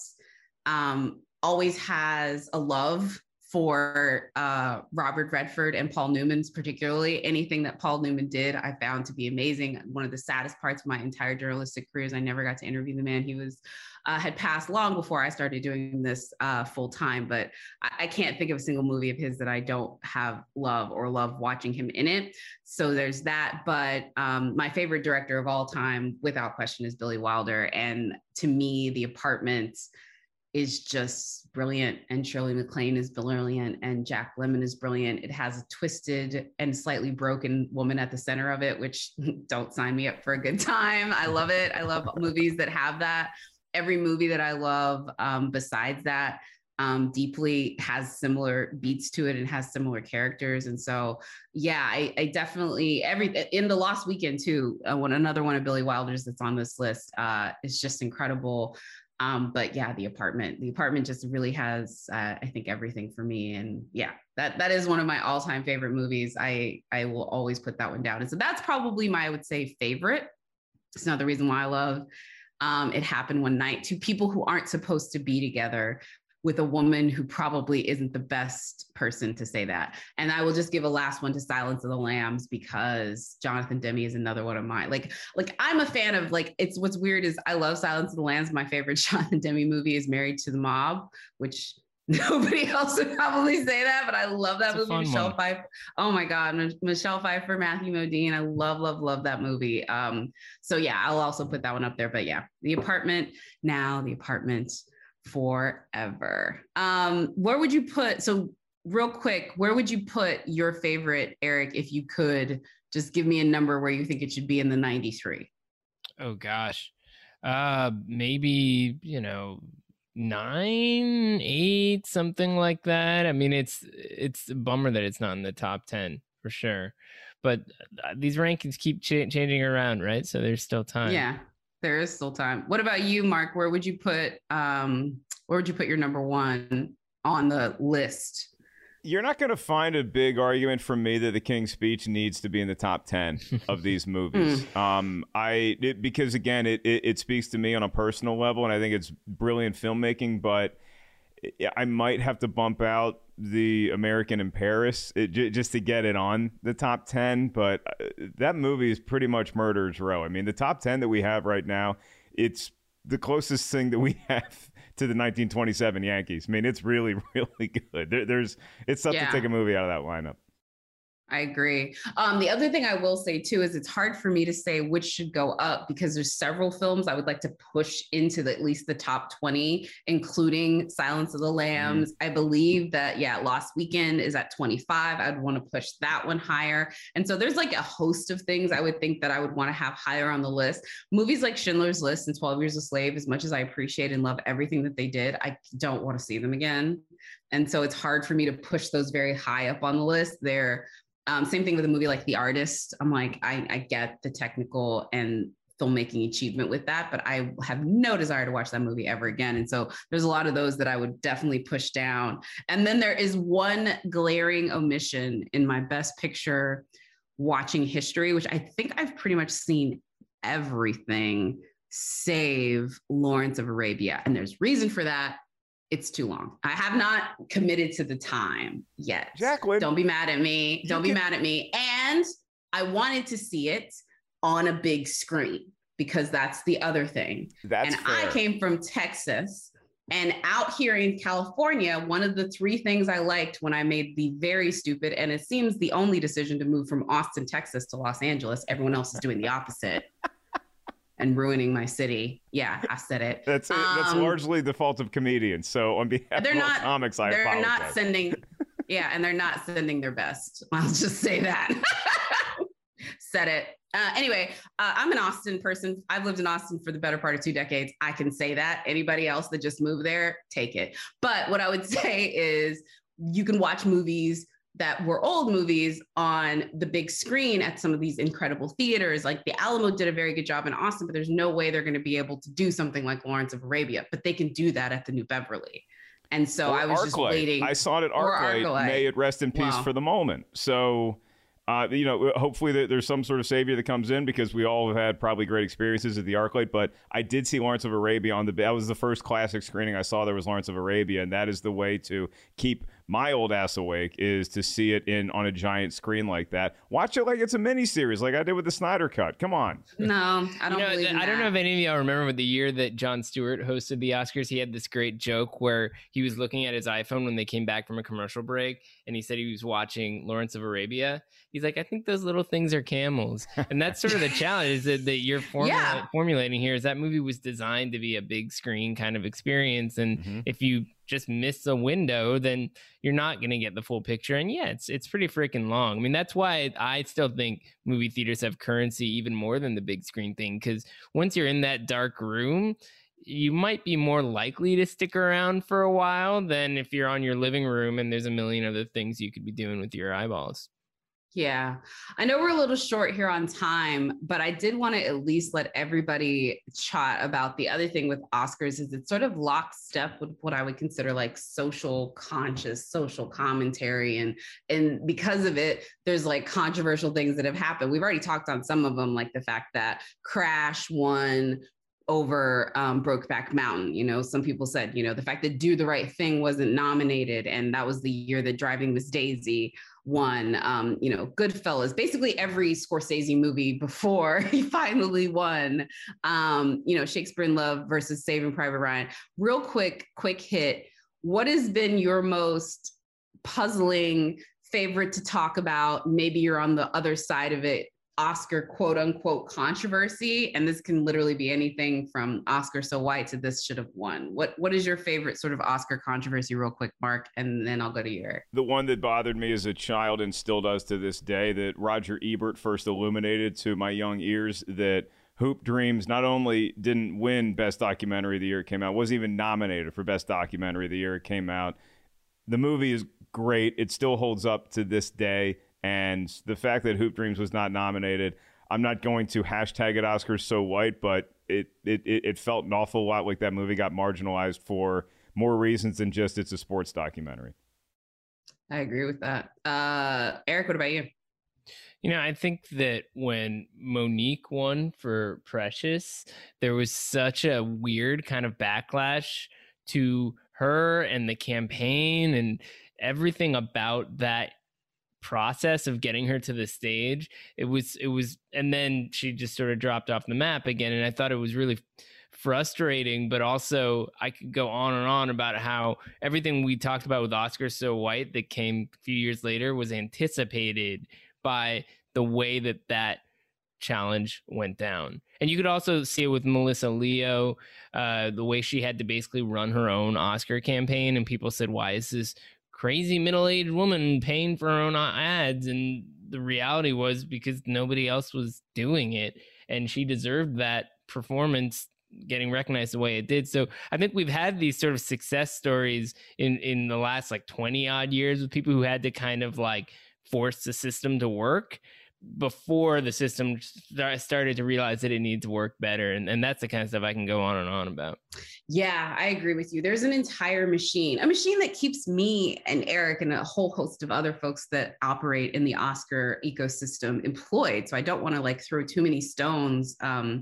always has a love for Robert Redford and Paul Newman's, particularly. Anything that Paul Newman did, I found to be amazing. One of the saddest parts of my entire journalistic career is I never got to interview the man. He was had passed long before I started doing this full time, but I can't think of a single movie of his that I don't have love watching him in it. So there's that. But my favorite director of all time, without question, is Billy Wilder. And to me, The Apartment is just brilliant, and Shirley MacLaine is brilliant, and Jack Lemmon is brilliant. It has a twisted and slightly broken woman at the center of it, which don't sign me up for a good time. I love it. I love movies that have that. Every movie that I love besides that deeply has similar beats to it and has similar characters. And so, yeah, I definitely, in The Lost Weekend too, another one of Billy Wilder's that's on this list is just incredible. But yeah, The Apartment just really has, I think, everything for me. And yeah, that is one of my all-time favorite movies. I will always put that one down. And so that's probably my, I would say, favorite It's another reason why I love It Happened One Night. Two people who aren't supposed to be together with a woman who probably isn't the best person to say that. And I will just give a last one to Silence of the Lambs, because Jonathan Demme is another one of mine. Like I'm a fan of, like, it's, what's weird is I love Silence of the Lambs. My favorite Jonathan Demme movie is Married to the Mob, which nobody else would probably say that, but I love that movie. Michelle Pfeiffer. Oh my God. Michelle Pfeiffer, Matthew Modine. I love that movie. So yeah, I'll also put that one up there, but yeah, The Apartment now, The Apartment forever. Where would you put, so real quick, where would you put your favorite, Eric, if you could just give me a number where you think it should be in the 93? Oh gosh. Maybe, 9, 8, something like that. I mean, it's a bummer that it's not in the top 10 for sure, but these rankings keep changing around, right? So there's still time. Yeah. There is still time. What about you, Mark? Where would you put your number one on the list? You're not going to find a big argument from me that The King's Speech needs to be in the top 10 of these movies. Because again, it speaks to me on a personal level, and I think it's brilliant filmmaking, but I might have to bump out The American in Paris just to get it on the top 10. But that movie is pretty much Murderer's Row. I mean, the top 10 that we have right now, it's the closest thing that we have to the 1927 Yankees. I mean, it's really, really good. It's tough to take a movie out of that lineup. I agree. The other thing I will say too is it's hard for me to say which should go up, because there's several films I would like to push into at least the top 20, including Silence of the Lambs. I believe that, Lost Weekend is at 25. I'd want to push that one higher. And so there's like a host of things I would think that I would want to have higher on the list. Movies like Schindler's List and 12 Years a Slave, as much as I appreciate and love everything that they did, I don't want to see them again. And so it's hard for me to push those very high up on the list. They're same thing with a movie like The Artist. I'm like, I get the technical and filmmaking achievement with that, but I have no desire to watch that movie ever again. And so there's a lot of those that I would definitely push down. And then there is one glaring omission in my Best Picture watching history, which I think I've pretty much seen everything save Lawrence of Arabia. And there's reason for that. It's too long. I have not committed to the time yet. Jacqueline, don't be mad at me. Don't be mad at me. And I wanted to see it on a big screen, because that's the other thing. That's fair. I came from Texas, and out here in California, one of the 3 things I liked when I made the very stupid, and it seems the only decision, to move from Austin, Texas to Los Angeles. Everyone else is doing the opposite. And ruining my city. Yeah, I said it. That's largely the fault of comedians. So on behalf of all comics, I apologize. They're not sending, and they're not sending their best. I'll just say that. Said it. Anyway, I'm an Austin person. I've lived in Austin for the better part of 2 decades. I can say that. Anybody else that just moved there, take it. But what I would say is, you can watch movies that were old movies on the big screen at some of these incredible theaters. Like the Alamo did a very good job in Austin, but there's no way they're going to be able to do something like Lawrence of Arabia, but they can do that at the New Beverly. And so I was just waiting. I saw it at ArcLight. May it rest in peace for the moment. So, hopefully there's some sort of savior that comes in, because we all have had probably great experiences at the ArcLight. But I did see Lawrence of Arabia that was the first classic screening I saw. There was Lawrence of Arabia, and that is the way to keep my old ass awake, is to see it on a giant screen like that. Watch it like it's a mini series, like I did with the Snyder Cut. Come on. No, I don't believe in that. I don't know if any of y'all remember, but the year that Jon Stewart hosted the Oscars, he had this great joke where he was looking at his iPhone when they came back from a commercial break, and he said he was watching Lawrence of Arabia. He's like, I think those little things are camels. And that's sort of the challenge that you're formulating here, is that movie was designed to be a big screen kind of experience. And if you just miss a window, then you're not going to get the full picture. And it's pretty freaking long. I mean, that's why I still think movie theaters have currency even more than the big screen thing, because once you're in that dark room, you might be more likely to stick around for a while than if you're on your living room and there's a million other things you could be doing with your eyeballs. Yeah, I know we're a little short here on time, but I did want to at least let everybody chat about the other thing with Oscars is it's sort of lockstep with what I would consider like social conscious, social commentary. And because of it, there's like controversial things that have happened. We've already talked on some of them, like the fact that Crash won over Brokeback Mountain. You know, some people said, you know, the fact that Do the Right Thing wasn't nominated, and that was the year that Driving Miss Daisy won. You know, Goodfellas, basically every Scorsese movie before he finally won. You know, Shakespeare in Love versus Saving Private Ryan. Real quick hit. What has been your most puzzling favorite to talk about? Maybe you're on the other side of it. Oscar quote unquote controversy, and this can literally be anything from Oscar so white to this should have won. What is your favorite sort of Oscar controversy, real quick, Mark, and then I'll go to you. The one that bothered me as a child and still does to this day, that Roger Ebert first illuminated to my young ears, that Hoop Dreams not only didn't win Best Documentary the year it came out, wasn't even nominated for Best Documentary the year it came out. The movie is great. It still holds up to this day. And the fact that Hoop Dreams was not nominated, I'm not going to hashtag it Oscars so white, but it felt an awful lot like that movie got marginalized for more reasons than just it's a sports documentary. I agree with that. Eric, what about you? You know, I think that when Monique won for Precious, there was such a weird kind of backlash to her and the campaign and everything about that process of getting her to the stage. It was, and then she just sort of dropped off the map again. And I thought it was really frustrating, but also I could go on and on about how everything we talked about with Oscars So White that came a few years later was anticipated by the way that challenge went down. And you could also see it with Melissa Leo, the way she had to basically run her own Oscar campaign. And people said, why is this crazy middle-aged woman paying for her own ads? And the reality was because nobody else was doing it, and she deserved that performance getting recognized the way it did. So I think we've had these sort of success stories in the last like 20 odd years with people who had to kind of like force the system to work before the system started to realize that it needs to work better. And that's the kind of stuff I can go on and on about. Yeah, I agree with you. There's an entire machine, a machine that keeps me and Eric and a whole host of other folks that operate in the Oscar ecosystem employed. So I don't want to like throw too many stones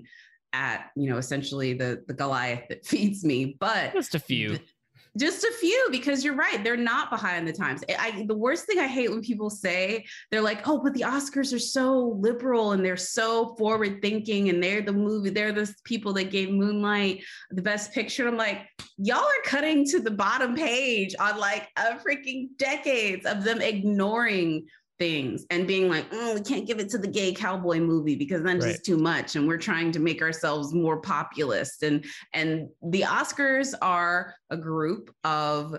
at, you know, essentially the Goliath that feeds me, but just a few. Just a few, because you're right. They're not behind the times. The worst thing I hate when people say, they're like, oh, but the Oscars are so liberal and they're so forward thinking and they're the people that gave Moonlight the best picture. I'm like, y'all are cutting to the bottom page on like a freaking decades of them ignoring things and being like, we can't give it to the gay cowboy movie because then it's too much. And we're trying to make ourselves more populist. And the Oscars are a group of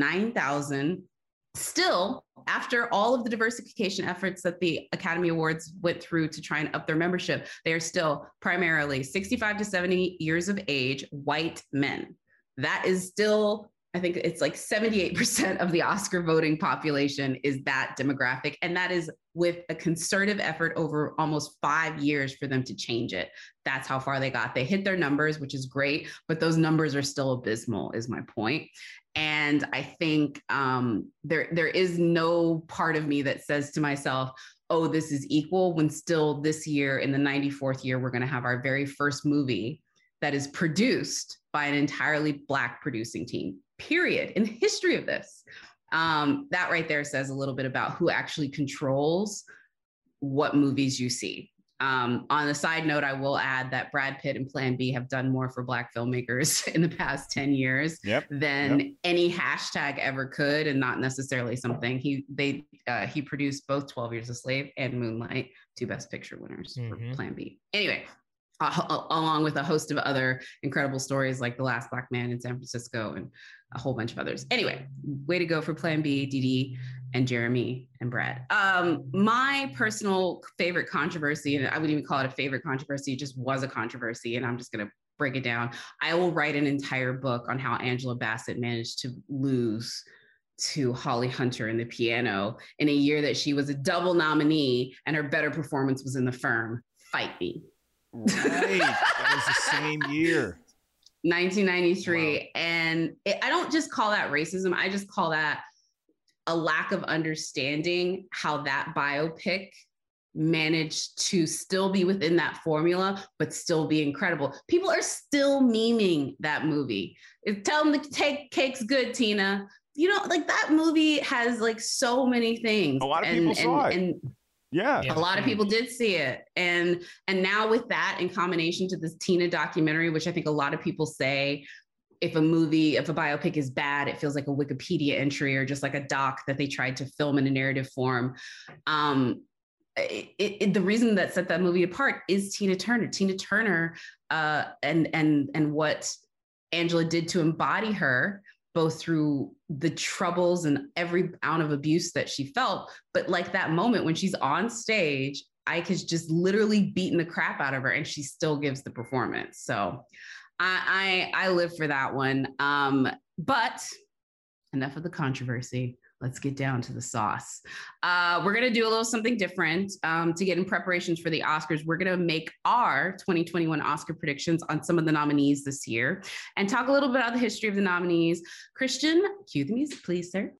9,000 still, after all of the diversification efforts that the Academy Awards went through to try and up their membership, they are still primarily 65 to 70 years of age, white men. That is still, I think it's like 78% of the Oscar voting population is that demographic. And that is with a concerted effort over almost 5 years for them to change it. That's how far they got. They hit their numbers, which is great, but those numbers are still abysmal, is my point. And I think there is no part of me that says to myself, oh, this is equal, when still this year, in the 94th year, we're going to have our very first movie that is produced by an entirely Black producing team. Period. In the history of this. That right there says a little bit about who actually controls what movies you see. On a side note, I will add that Brad Pitt and Plan B have done more for Black filmmakers in the past 10 years than any hashtag ever could, and not necessarily something. He produced both 12 Years a Slave and Moonlight, 2 Best Picture winners for Plan B. Anyway, along with a host of other incredible stories like The Last Black Man in San Francisco and a whole bunch of others. Anyway, way to go for Plan B, Dee and Jeremy and Brad. My personal favorite controversy, and I wouldn't even call it a favorite controversy, it just was a controversy, and I'm just going to break it down. I will write an entire book on how Angela Bassett managed to lose to Holly Hunter in The Piano in a year that she was a double nominee and her better performance was in The Firm. Fight me. Right. That was the same year. 1993. Wow. And I don't just call that racism. I just call that a lack of understanding how that biopic managed to still be within that formula, but still be incredible. People are still memeing that movie. Tell them the cake's good, Tina. You know, like that movie has like so many things. A lot of people saw it. And yeah, a lot of people did see it. And now with that in combination to this Tina documentary, which I think a lot of people say, if a biopic is bad, it feels like a Wikipedia entry or just like a doc that they tried to film in a narrative form. The reason that set that movie apart is Tina Turner. Tina Turner and what Angela did to embody her, both through the troubles and every ounce of abuse that she felt. But like that moment when she's on stage, Ike has just literally beaten the crap out of her and she still gives the performance. So I live for that one. But enough of the controversy. Let's get down to the sauce. We're going to do a little something different to get in preparations for the Oscars. We're going to make our 2021 Oscar predictions on some of the nominees this year and talk a little bit about the history of the nominees. Christian, cue the music, please, sir.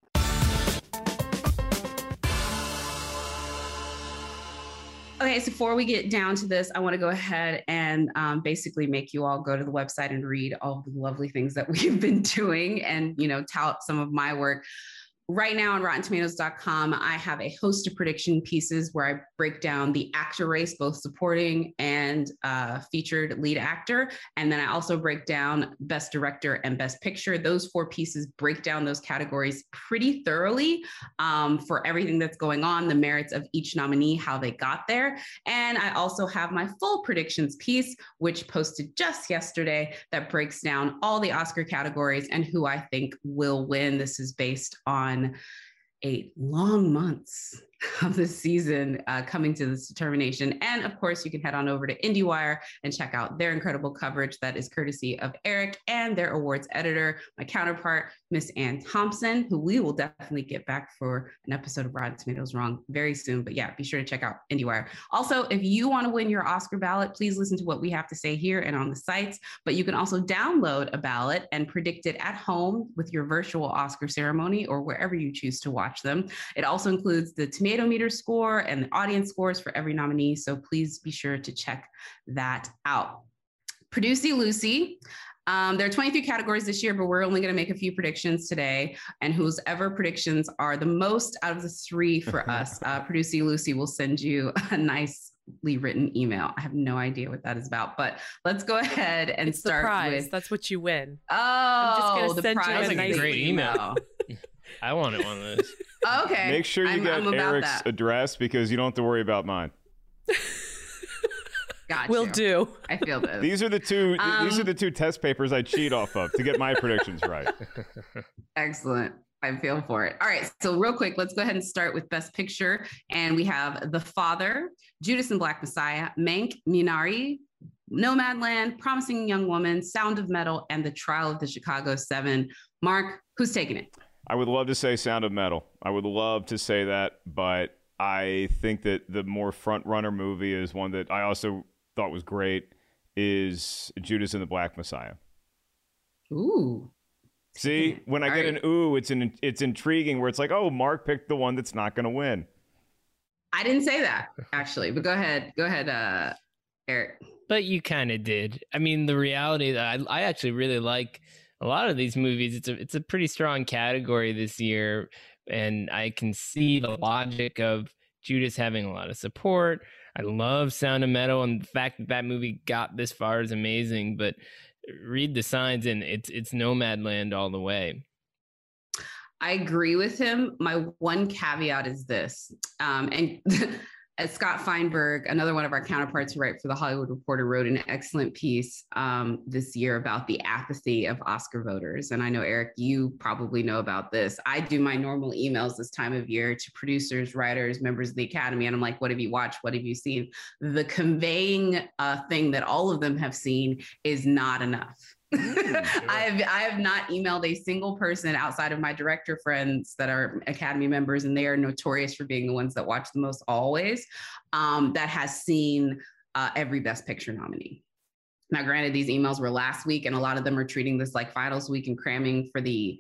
Okay, so before we get down to this, I want to go ahead and basically make you all go to the website and read all of the lovely things that we've been doing and, you know, tout some of my work. Right now on RottenTomatoes.com, I have a host of prediction pieces where I break down the actor race, both supporting and featured lead actor. And then I also break down Best Director and Best Picture. Those 4 pieces break down those categories pretty thoroughly for everything that's going on, the merits of each nominee, how they got there. And I also have my full predictions piece, which posted just yesterday, that breaks down all the Oscar categories and who I think will win. This is based on 8 long months of the season coming to this determination. And of course, you can head on over to IndieWire and check out their incredible coverage that is courtesy of Eric and their awards editor, my counterpart, Miss Ann Thompson, who we will definitely get back for an episode of Rotten Tomatoes Wrong very soon. But yeah, be sure to check out IndieWire. Also, if you want to win your Oscar ballot, please listen to what we have to say here and on the sites. But you can also download a ballot and predict it at home with your virtual Oscar ceremony or wherever you choose to watch them. It also includes the Tomato Meter score and the audience scores for every nominee. So please be sure to check that out. Producy Lucy. There are 23 categories this year, but we're only going to make a few predictions today. And whoever predictions are the most out of the 3 for us, Producy Lucy will send you a nicely written email. I have no idea what that is about, but let's go ahead and start with. That's what you win. Oh, I'm just going to send prize. you a nice great email. I wanted one of those. Okay. Make sure you get Eric's address because you don't have to worry about mine. Gotcha. Will do. I feel this. These are the two test papers I cheat off of to get my predictions right. Excellent. I feel for it. All right. So real quick, let's go ahead and start with Best Picture. And we have The Father, Judas and Black Messiah, Mank, Minari, Nomadland, Promising Young Woman, Sound of Metal, and The Trial of the Chicago 7. Mark, who's taking it? I would love to say Sound of Metal. I would love to say that, but I think that the more front runner movie is one that I also thought was great is Judas and the Black Messiah. Ooh. See, when I get an ooh, it's intriguing where it's like, oh, Mark picked the one that's not going to win. I didn't say that actually, but go ahead, Eric. But you kind of did. I mean, the reality that I actually really like a lot of these movies. It's a pretty strong category this year, and I can see the logic of Judas having a lot of support. I love Sound of Metal, and the fact that that movie got this far is amazing. But read the signs, and it's Nomadland all the way. I agree with him. My one caveat is this, and Scott Feinberg, another one of our counterparts who write for The Hollywood Reporter, wrote an excellent piece this year about the apathy of Oscar voters. And I know, Eric, you probably know about this. I do my normal emails this time of year to producers, writers, members of the Academy, and I'm like, what have you watched? What have you seen? The conveying thing that all of them have seen is not enough. I have not emailed a single person outside of my director friends that are Academy members, and they are notorious for being the ones that watch the most always, that has seen every Best Picture nominee. Now, granted, these emails were last week, and a lot of them are treating this like finals week and cramming for the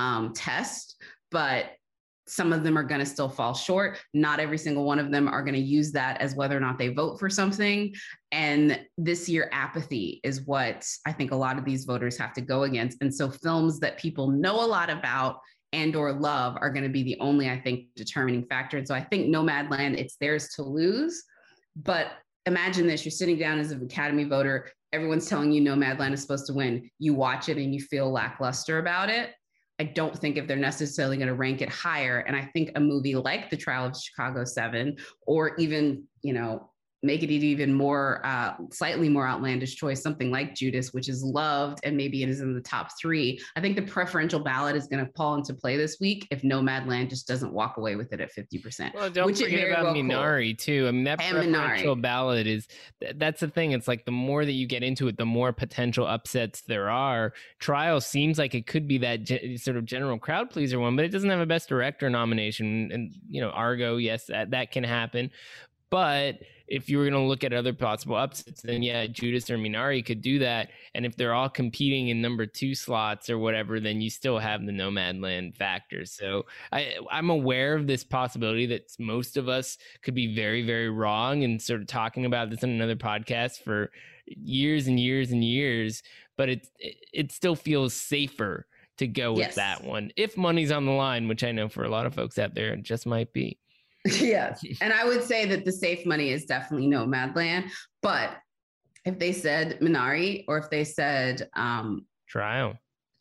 test, but some of them are going to still fall short. Not every single one of them are going to use that as whether or not they vote for something. And this year, apathy is what I think a lot of these voters have to go against. And so films that people know a lot about and or love are going to be the only, I think, determining factor. And so I think Nomadland, it's theirs to lose. But imagine this, you're sitting down as an Academy voter, everyone's telling you Nomadland is supposed to win. You watch it and you feel lackluster about it. I don't think if they're necessarily going to rank it higher. And I think a movie like The Trial of Chicago 7, or even, make it even more, slightly more outlandish choice, something like Judas, which is loved and maybe it is in the top 3. I think the preferential ballot is going to fall into play this week if Nomadland just doesn't walk away with it at 50%. Well, don't forget about Minari too. I mean, that preferential ballot that's the thing. It's like the more that you get into it, the more potential upsets there are. Trial seems like it could be that sort of general crowd pleaser one, but it doesn't have a Best Director nomination. And, Argo, yes, that can happen. But if you were going to look at other possible upsets, then yeah, Judas or Minari could do that. And if they're all competing in number 2 slots or whatever, then you still have the Nomadland factor. So I'm aware of this possibility that most of us could be very, very wrong, and sort of talking about this in another podcast for years and years and years. But it still feels safer to go with that one. If money's on the line, which I know for a lot of folks out there, it just might be. Yes. And I would say that the safe money is definitely Nomadland. But if they said Minari, or if they said Trial,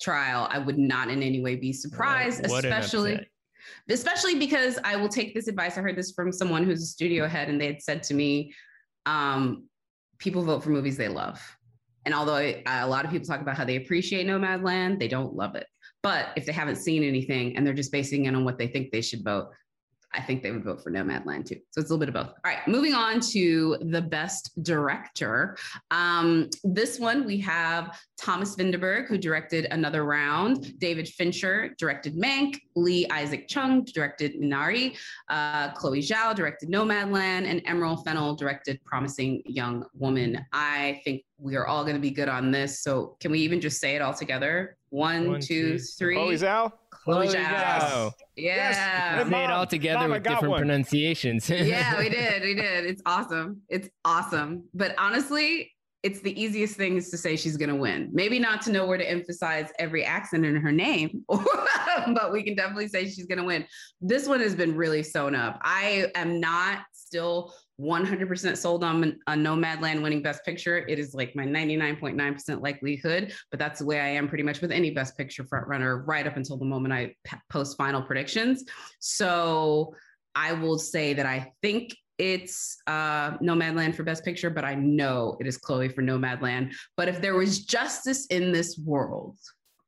I would not in any way be surprised, especially because I will take this advice. I heard this from someone who's a studio head, and they had said to me, people vote for movies they love. And although a lot of people talk about how they appreciate Nomadland, they don't love it. But if they haven't seen anything and they're just basing it on what they think they should vote, I think they would vote for Nomadland too. So it's a little bit of both. All right, moving on to the Best Director. This one we have Thomas Vinterberg, who directed Another Round. David Fincher directed Mank. Lee Isaac Chung directed Minari. Chloe Zhao directed Nomadland. And Emerald Fennell directed Promising Young Woman. I think we are all going to be good on this. So can we even just say it all together? One, two, three. Chloe Zhao? Chloe Zhao. Yeah. Yes. Made it all together with different pronunciations. Yeah, we did. It's awesome. It's awesome. But honestly, it's the easiest thing is to say she's going to win. Maybe not to know where to emphasize every accent in her name, but we can definitely say she's going to win. This one has been really sewn up. I am not still 100% sold on a Nomadland winning Best Picture. It is like my 99.9% likelihood, but that's the way I am pretty much with any Best Picture frontrunner right up until the moment I post final predictions. So I will say that I think it's Nomadland for Best Picture, but I know it is Chloe for Nomadland. But if there was justice in this world,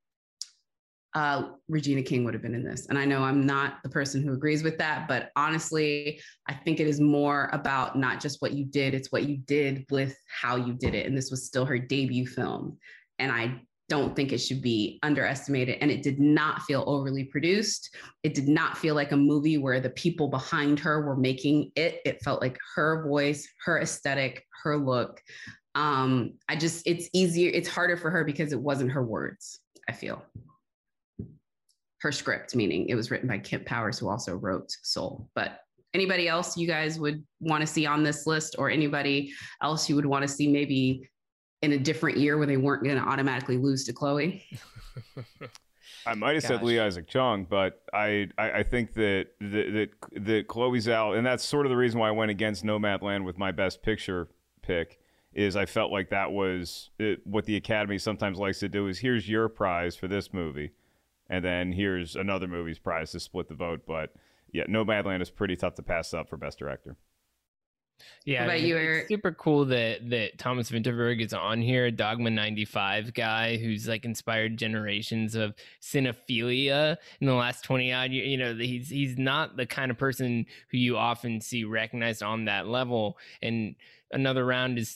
Regina King would have been in this. And I know I'm not the person who agrees with that, but honestly, I think it is more about not just what you did, it's what you did with how you did it. And this was still her debut film. And I don't think it should be underestimated. And it did not feel overly produced. It did not feel like a movie where the people behind her were making it. It felt like her voice, her aesthetic, her look. It's easier. It's harder for her because it wasn't her words, I feel. Her script, meaning it was written by Kemp Powers, who also wrote Soul. But anybody else you guys would want to see on this list, or anybody else you would want to see maybe in a different year where they weren't going to automatically lose to Chloe? I might have said Lee Isaac Chung, but I think that Chloe Zhao, and that's sort of the reason why I went against Nomadland with my Best Picture pick, is I felt like that was what the Academy sometimes likes to do is here's your prize for this movie, and then here's another movie's prize to split the vote. But yeah, Nomadland is pretty tough to pass up for Best Director. Yeah, it's super cool that Thomas Vinterberg is on here, a Dogma 95 guy who's like inspired generations of cinephilia in the last 20 odd years. You know, he's not the kind of person who you often see recognized on that level. And Another Round is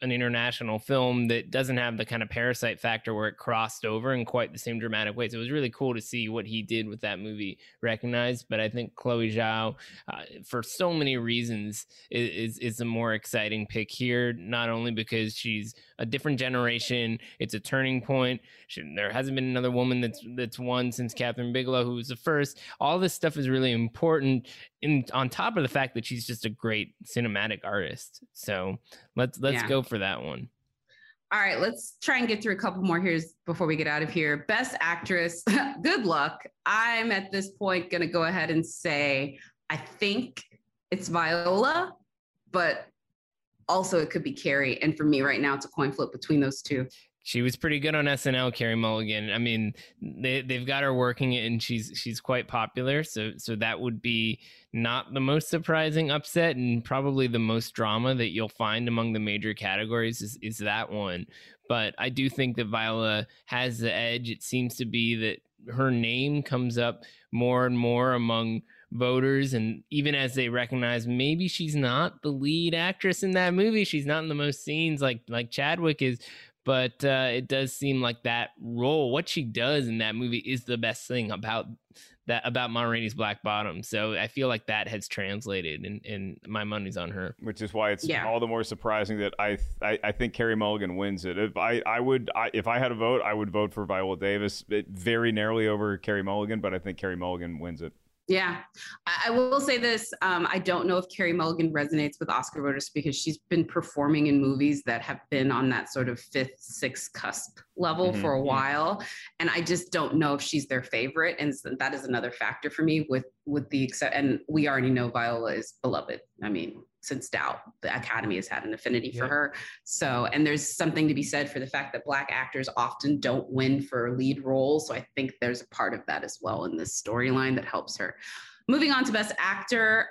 an international film that doesn't have the kind of Parasite factor where it crossed over in quite the same dramatic ways. It was really cool to see what he did with that movie recognized. But I think Chloe Zhao, for so many reasons, is a more exciting pick here. Not only because she's a different generation, it's a turning point. There hasn't been another woman that's won since Catherine Bigelow, who was the first. All this stuff is really important, on top of the fact that she's just a great cinematic artist. So let's go for that one. All right, let's try and get through a couple more here before we get out of here. Best Actress, good luck. I'm at this point going to go ahead and say I think it's Viola, but also it could be Carrie. And for me right now, it's a coin flip between those two. She was pretty good on SNL, Carey Mulligan. I mean, they've got her working it, and she's quite popular. So that would be not the most surprising upset, and probably the most drama that you'll find among the major categories is that one. But I do think that Viola has the edge. It seems to be that her name comes up more and more among voters, and even as they recognize maybe she's not the lead actress in that movie, she's not in the most scenes like Chadwick is. But it does seem like that role, what she does in that movie, is the best thing about Ma Rainey's Black Bottom. So I feel like that has translated, and my money's on her. Which is why it's all the more surprising that I think Carey Mulligan wins it. If I had a vote, I would vote for Viola Davis, very narrowly over Carey Mulligan, but I think Carey Mulligan wins it. Yeah, I will say this. I don't know if Carey Mulligan resonates with Oscar voters because she's been performing in movies that have been on that sort of 5th, 6th cusp level for a while. And I just don't know if she's their favorite. And that is another factor for me with the and we already know Viola is beloved. I mean, since Doubt, the Academy has had an affinity for her. So, and there's something to be said for the fact that Black actors often don't win for lead roles. So I think there's a part of that as well in this storyline that helps her. Moving on to Best Actor.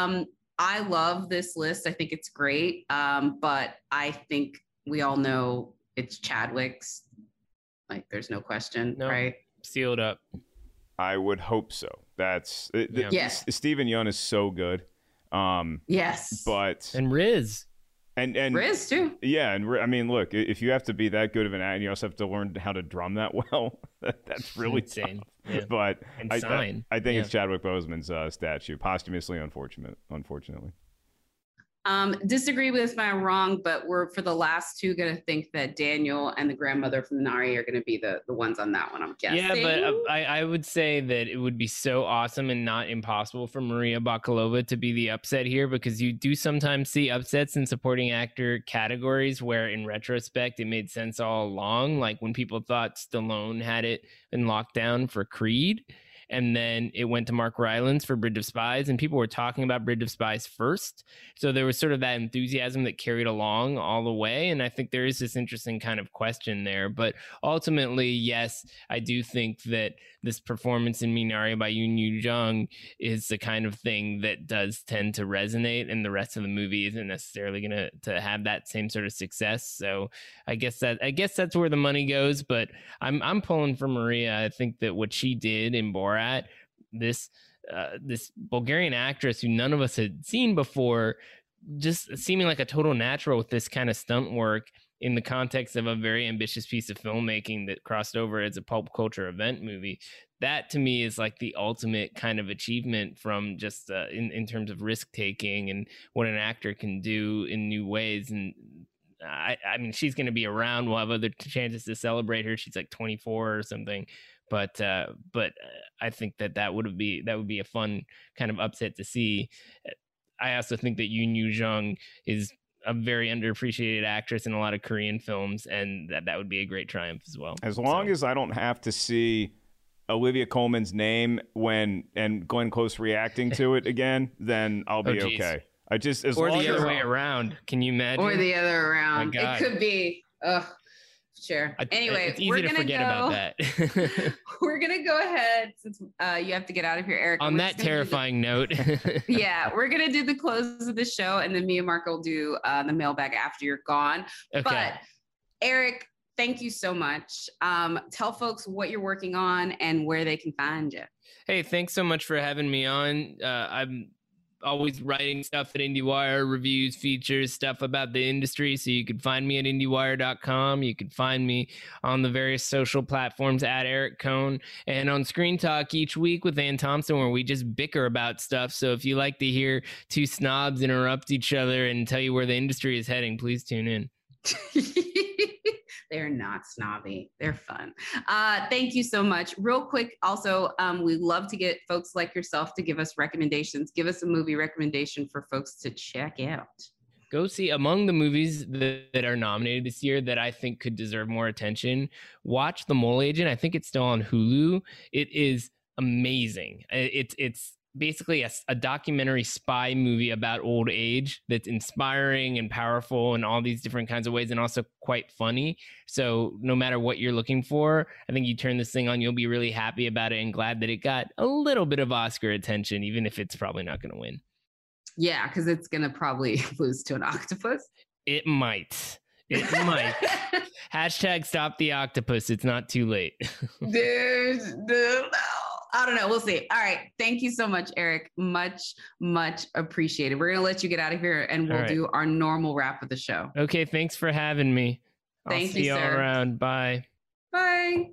I love this list. I think it's great. But I think we all know it's Chadwick's. Like, there's no question, right? Sealed up. I would hope so. That's yes. Stephen Yeun is so good. Yes, but and Riz Riz too. Yeah, and I mean, look, if you have to be that good of an actor, you also have to learn how to drum that well. That's really insane. Yeah. But I think it's Chadwick Boseman's statue, posthumously unfortunately. Disagree with my wrong, but we're for the last two going to think that Daniel and the grandmother from Nari are going to be the ones on that one, I'm guessing. Yeah, but I would say that it would be so awesome and not impossible for Maria Bakalova to be the upset here, because you do sometimes see upsets in supporting actor categories where in retrospect it made sense all along, like when people thought Stallone had it in lockdown for Creed. And then it went to Mark Rylance for Bridge of Spies, and people were talking about Bridge of Spies first. So there was sort of that enthusiasm that carried along all the way. And I think there is this interesting kind of question there. But ultimately, yes, I do think that this performance in Minari by Yoon Yoo-jung is the kind of thing that does tend to resonate, and the rest of the movie isn't necessarily going to have that same sort of success. So I guess that's where the money goes. But I'm pulling for Maria. I think that what she did in Borat, this Bulgarian actress who none of us had seen before, just seeming like a total natural with this kind of stunt work in the context of a very ambitious piece of filmmaking that crossed over as a pulp culture event movie. That to me is like the ultimate kind of achievement from just in terms of risk taking and what an actor can do in new ways. And I mean, she's going to be around. We'll have other chances to celebrate her. She's like 24 or something. But I think that would be a fun kind of upset to see. I also think that Yoon Yoo-jung is a very underappreciated actress in a lot of Korean films, and that would be a great triumph as well. As long as I don't have to see Olivia Colman's name and Glenn Close reacting to it again, then I'll be okay. Or the other way around. Can you imagine? Or the other around. It could be. Sure. Anyway, it's easy to forget about that. We're gonna go ahead since you have to get out of here, Eric. On that terrifying note. Yeah, we're gonna do the close of the show, and then me and Mark will do the mailbag after you're gone. Okay. But Eric, thank you so much. Tell folks what you're working on and where they can find you. Hey, thanks so much for having me on. I'm always writing stuff at IndieWire, reviews, features, stuff about the industry. So you can find me at IndieWire.com. You can find me on the various social platforms at Eric Kohn, and on Screen Talk each week with Ann Thompson, where we just bicker about stuff. So if you like to hear two snobs interrupt each other and tell you where the industry is heading, please tune in. They're not snobby. They're fun. Thank you so much. Real quick, also, we love to get folks like yourself to give us recommendations. Give us a movie recommendation for folks to check out. Go see, among the movies that are nominated this year that I think could deserve more attention, watch The Mole Agent. I think it's still on Hulu. It is amazing. It's basically a documentary spy movie about old age that's inspiring and powerful in all these different kinds of ways, and also quite funny. So no matter what you're looking for, I think you turn this thing on, you'll be really happy about it and glad that it got a little bit of Oscar attention, even if it's probably not going to win. Yeah, because it's going to probably lose to an octopus. It might. It might. Hashtag stop the octopus. It's not too late. Dude, no. I don't know. We'll see. All right. Thank you so much, Eric. Much, much appreciated. We're going to let you get out of here, and we'll do our normal wrap of the show. Okay. Thanks for having me. Thank you, sir. All around. Bye. Bye.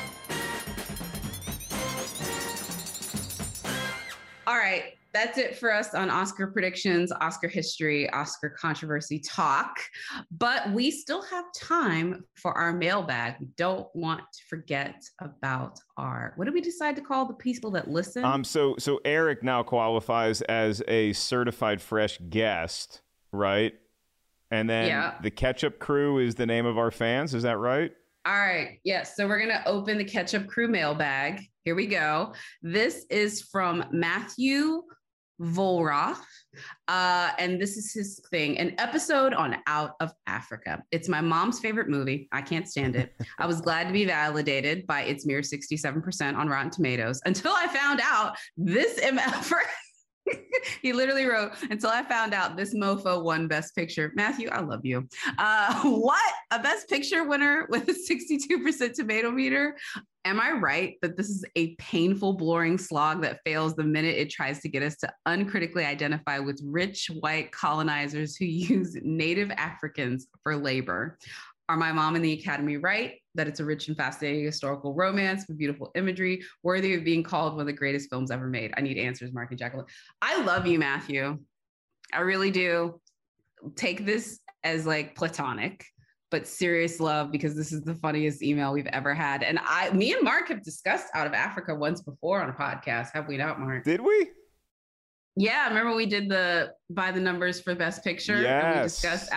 All right. That's it for us on Oscar predictions, Oscar history, Oscar controversy talk. But we still have time for our mailbag. We don't want to forget about what did we decide to call the people that listen? So Eric now qualifies as a certified fresh guest, right? And then the Ketchup Crew is the name of our fans. Is that right? All right. Yes. So we're going to open the Ketchup Crew mailbag. Here we go. This is from Matthew Volroth. And this is his thing, an episode on Out of Africa. It's my mom's favorite movie. I can't stand it. I was glad to be validated by its mere 67% on Rotten Tomatoes until I found out this MF. He literally wrote, until I found out this mofo won Best Picture. Matthew, I love you. What? A Best Picture winner with a 62% tomato meter? Am I right that this is a painful, boring slog that fails the minute it tries to get us to uncritically identify with rich white colonizers who use Native Africans for labor? Are my mom and the Academy right that it's a rich and fascinating historical romance with beautiful imagery, worthy of being called one of the greatest films ever made? I need answers, Mark and Jacqueline. I love you, Matthew. I really do. Take this as like platonic, but serious love, because this is the funniest email we've ever had. And me and Mark have discussed Out of Africa once before on a podcast. Have we not, Mark? Did we? Yeah, remember we did the by the numbers for Best Picture? Yes. And we discussed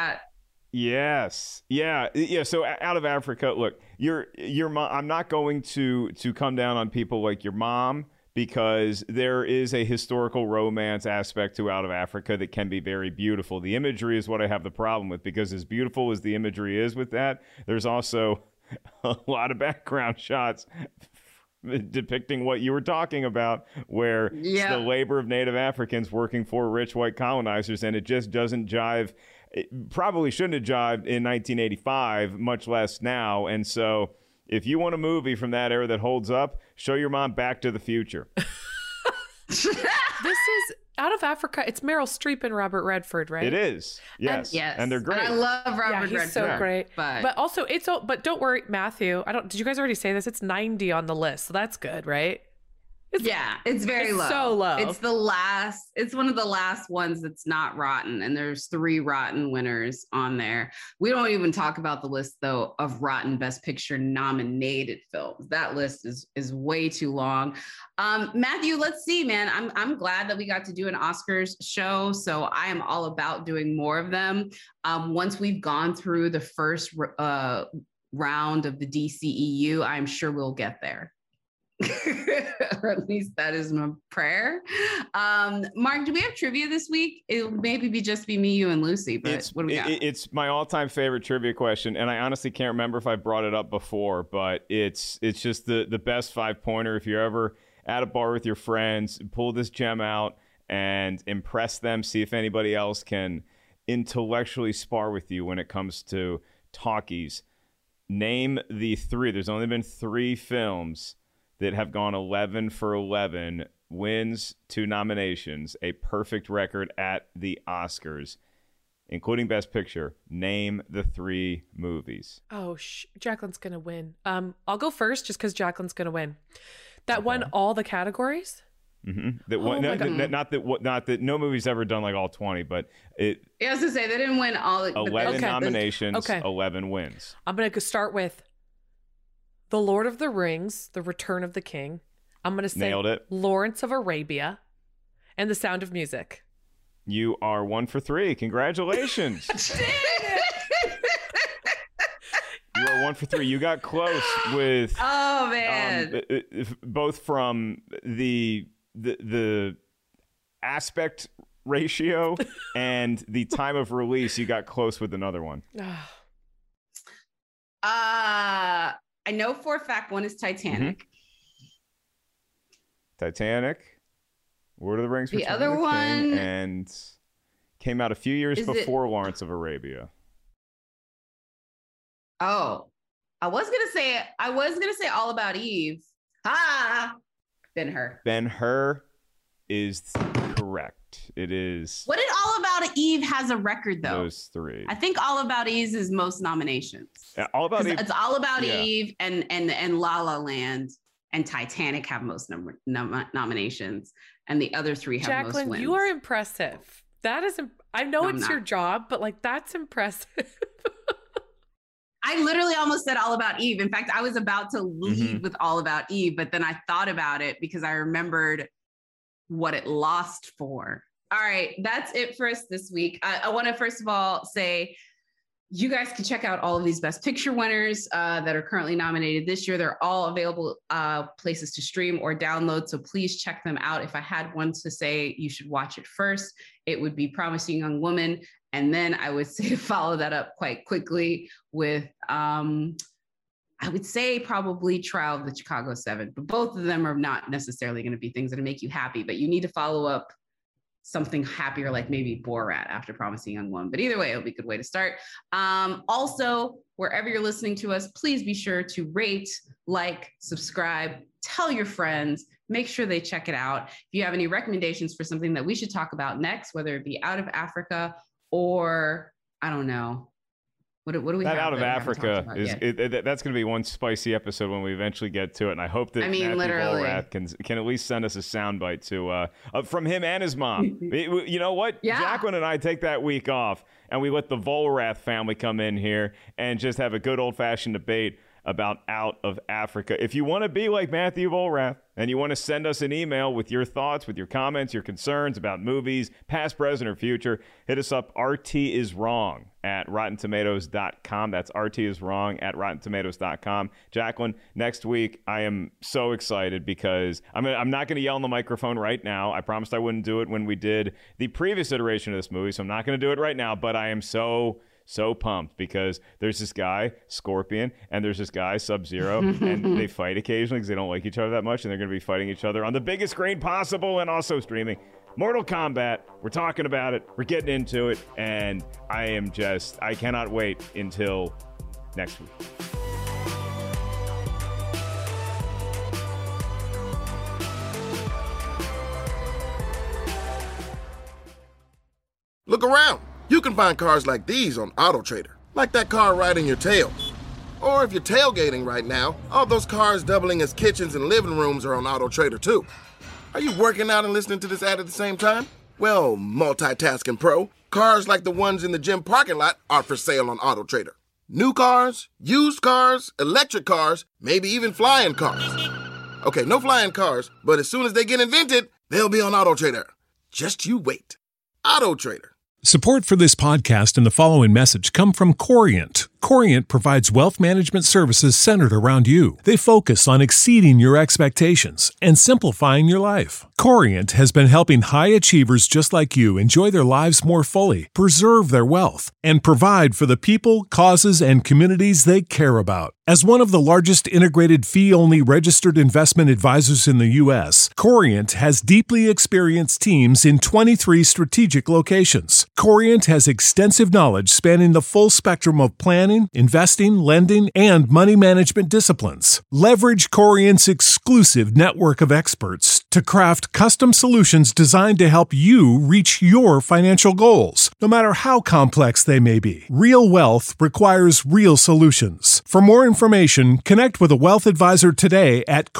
Yes. Yeah. So Out of Africa, look, your mom, I'm not going to come down on people like your mom, because there is a historical romance aspect to Out of Africa that can be very beautiful. The imagery is what I have the problem with, because as beautiful as the imagery is with that, there's also a lot of background shots depicting what you were talking about, where it's the labor of Native Africans working for rich white colonizers, and it just doesn't jive. It probably shouldn't have jived in 1985, much less now. And so if you want a movie from that era that holds up, show your mom Back to the Future. This is Out of Africa. It's Meryl Streep and Robert Redford, right? It is. Yes. And they're great. And I love Robert Redford. He's so great. But also, but don't worry, Matthew. Did you guys already say this? It's 90 on the list. So that's good, right? It's very low. So low. It's one of the last ones that's not rotten, and there's 3 rotten winners on there. We don't even talk about the list though of rotten Best Picture nominated films. That list is way too long. Matthew, let's see, man. I'm glad that we got to do an Oscars show, so I am all about doing more of them. Once we've gone through the first round of the DCEU, I'm sure we'll get there. Or at least that is my prayer. Mark, do we have trivia this week? It'll maybe just be me, you, and Lucy, but what do we got? It's my all-time favorite trivia question, and I honestly can't remember if I brought it up before, but it's just the best 5-pointer. If you're ever at a bar with your friends, pull this gem out and impress them, see if anybody else can intellectually spar with you when it comes to talkies. Name the 3. There's only been 3 films that have gone 11 for 11 wins 2 nominations, a perfect record at the Oscars, including Best Picture. Name the 3 movies. Oh, Jacqueline's going to win. I'll go first just because Jacqueline's going to win. That won all the categories? Mm-hmm. Not that no movie's ever done like all 20, but it. Yeah, I was to say they didn't win all. 11 nominations, 11 wins. I'm going to start with The Lord of the Rings, The Return of the King. I'm going to say Nailed it. Lawrence of Arabia, and The Sound of Music. You are 1 for 3. Congratulations. You are 1 for 3. You got close with. Oh man! Both from the aspect ratio and the time of release, you got close with another one. I know for a fact one is Titanic. Mm-hmm. Titanic, Lord of the Rings, the other one, and came out a few years before Lawrence of Arabia. Oh, I was gonna say All About Eve. Ben-Hur. Ben-Hur is correct. It is. What did All About Eve has a record though? Those 3. I think All About Eve is most nominations. All About Eve. It's All About Eve and La La Land and Titanic have most nominations, and the other 3 have most wins. Jacqueline, you are impressive. That is. I know it's your job, but like that's impressive. I literally almost said All About Eve. In fact, I was about to lead with All About Eve, but then I thought about it because I remembered what it lost for. All right, that's it for us this week. I want to first of all say you guys can check out all of these Best Picture winners that are currently nominated this year. They're all available places to stream or download, so please check them out. If I had one to say you should watch it first, it would be Promising Young Woman. And then I would say to follow that up quite quickly with, I would say probably Trial of the Chicago 7, but both of them are not necessarily going to be things that make you happy, but you need to follow up something happier, like maybe Borat after Promising Young Woman. But either way, it'll be a good way to start. Also, wherever you're listening to us, please be sure to rate, like, subscribe, tell your friends, make sure they check it out. If you have any recommendations for something that we should talk about next, whether it be out of Africa or I don't know. What do we have? Out of Africa that's going to be one spicy episode when we eventually get to it, and I hope that Matthew Vollrath can at least send us a soundbite to from him and his mom. You know what? Yeah. Jacqueline and I take that week off, and we let the Vollrath family come in here and just have a good old-fashioned debate about Out of Africa. If you want to be like Matthew Vollrath and you want to send us an email with your thoughts, with your comments, your concerns about movies, past, present, or future, hit us up, RTisWrong at RottenTomatoes.com. That's RTisWrong at RottenTomatoes.com. Jacqueline, next week, I am so excited because I'm not going to yell in the microphone right now. I promised I wouldn't do it when we did the previous iteration of this movie, so I'm not going to do it right now, but I am so pumped because there's this guy, Scorpion, and there's this guy, Sub-Zero, and they fight occasionally because they don't like each other that much, and they're going to be fighting each other on the biggest screen possible and also streaming. Mortal Kombat, we're talking about it, we're getting into it, and I cannot wait until next week. Look around. You can find cars like these on AutoTrader, like that car riding your tail. Or if you're tailgating right now, all those cars doubling as kitchens and living rooms are on AutoTrader too. Are you working out and listening to this ad at the same time? Well, multitasking pro, cars like the ones in the gym parking lot are for sale on AutoTrader. New cars, used cars, electric cars, maybe even flying cars. Okay, no flying cars, but as soon as they get invented, they'll be on AutoTrader. Just you wait. AutoTrader. Support for this podcast and the following message come from Corient. Corient provides wealth management services centered around you. They focus on exceeding your expectations and simplifying your life. Corient has been helping high achievers just like you enjoy their lives more fully, preserve their wealth, and provide for the people, causes, and communities they care about. As one of the largest integrated fee-only registered investment advisors in the U.S., Corient has deeply experienced teams in 23 strategic locations. Corient has extensive knowledge spanning the full spectrum of planning, investing, lending, and money management disciplines. Leverage Corient's exclusive network of experts to craft custom solutions designed to help you reach your financial goals, no matter how complex they may be. Real wealth requires real solutions. For more information, connect with a wealth advisor today at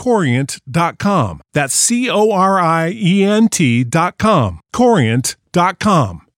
Corient.com. That's Corient.com. Corient.com.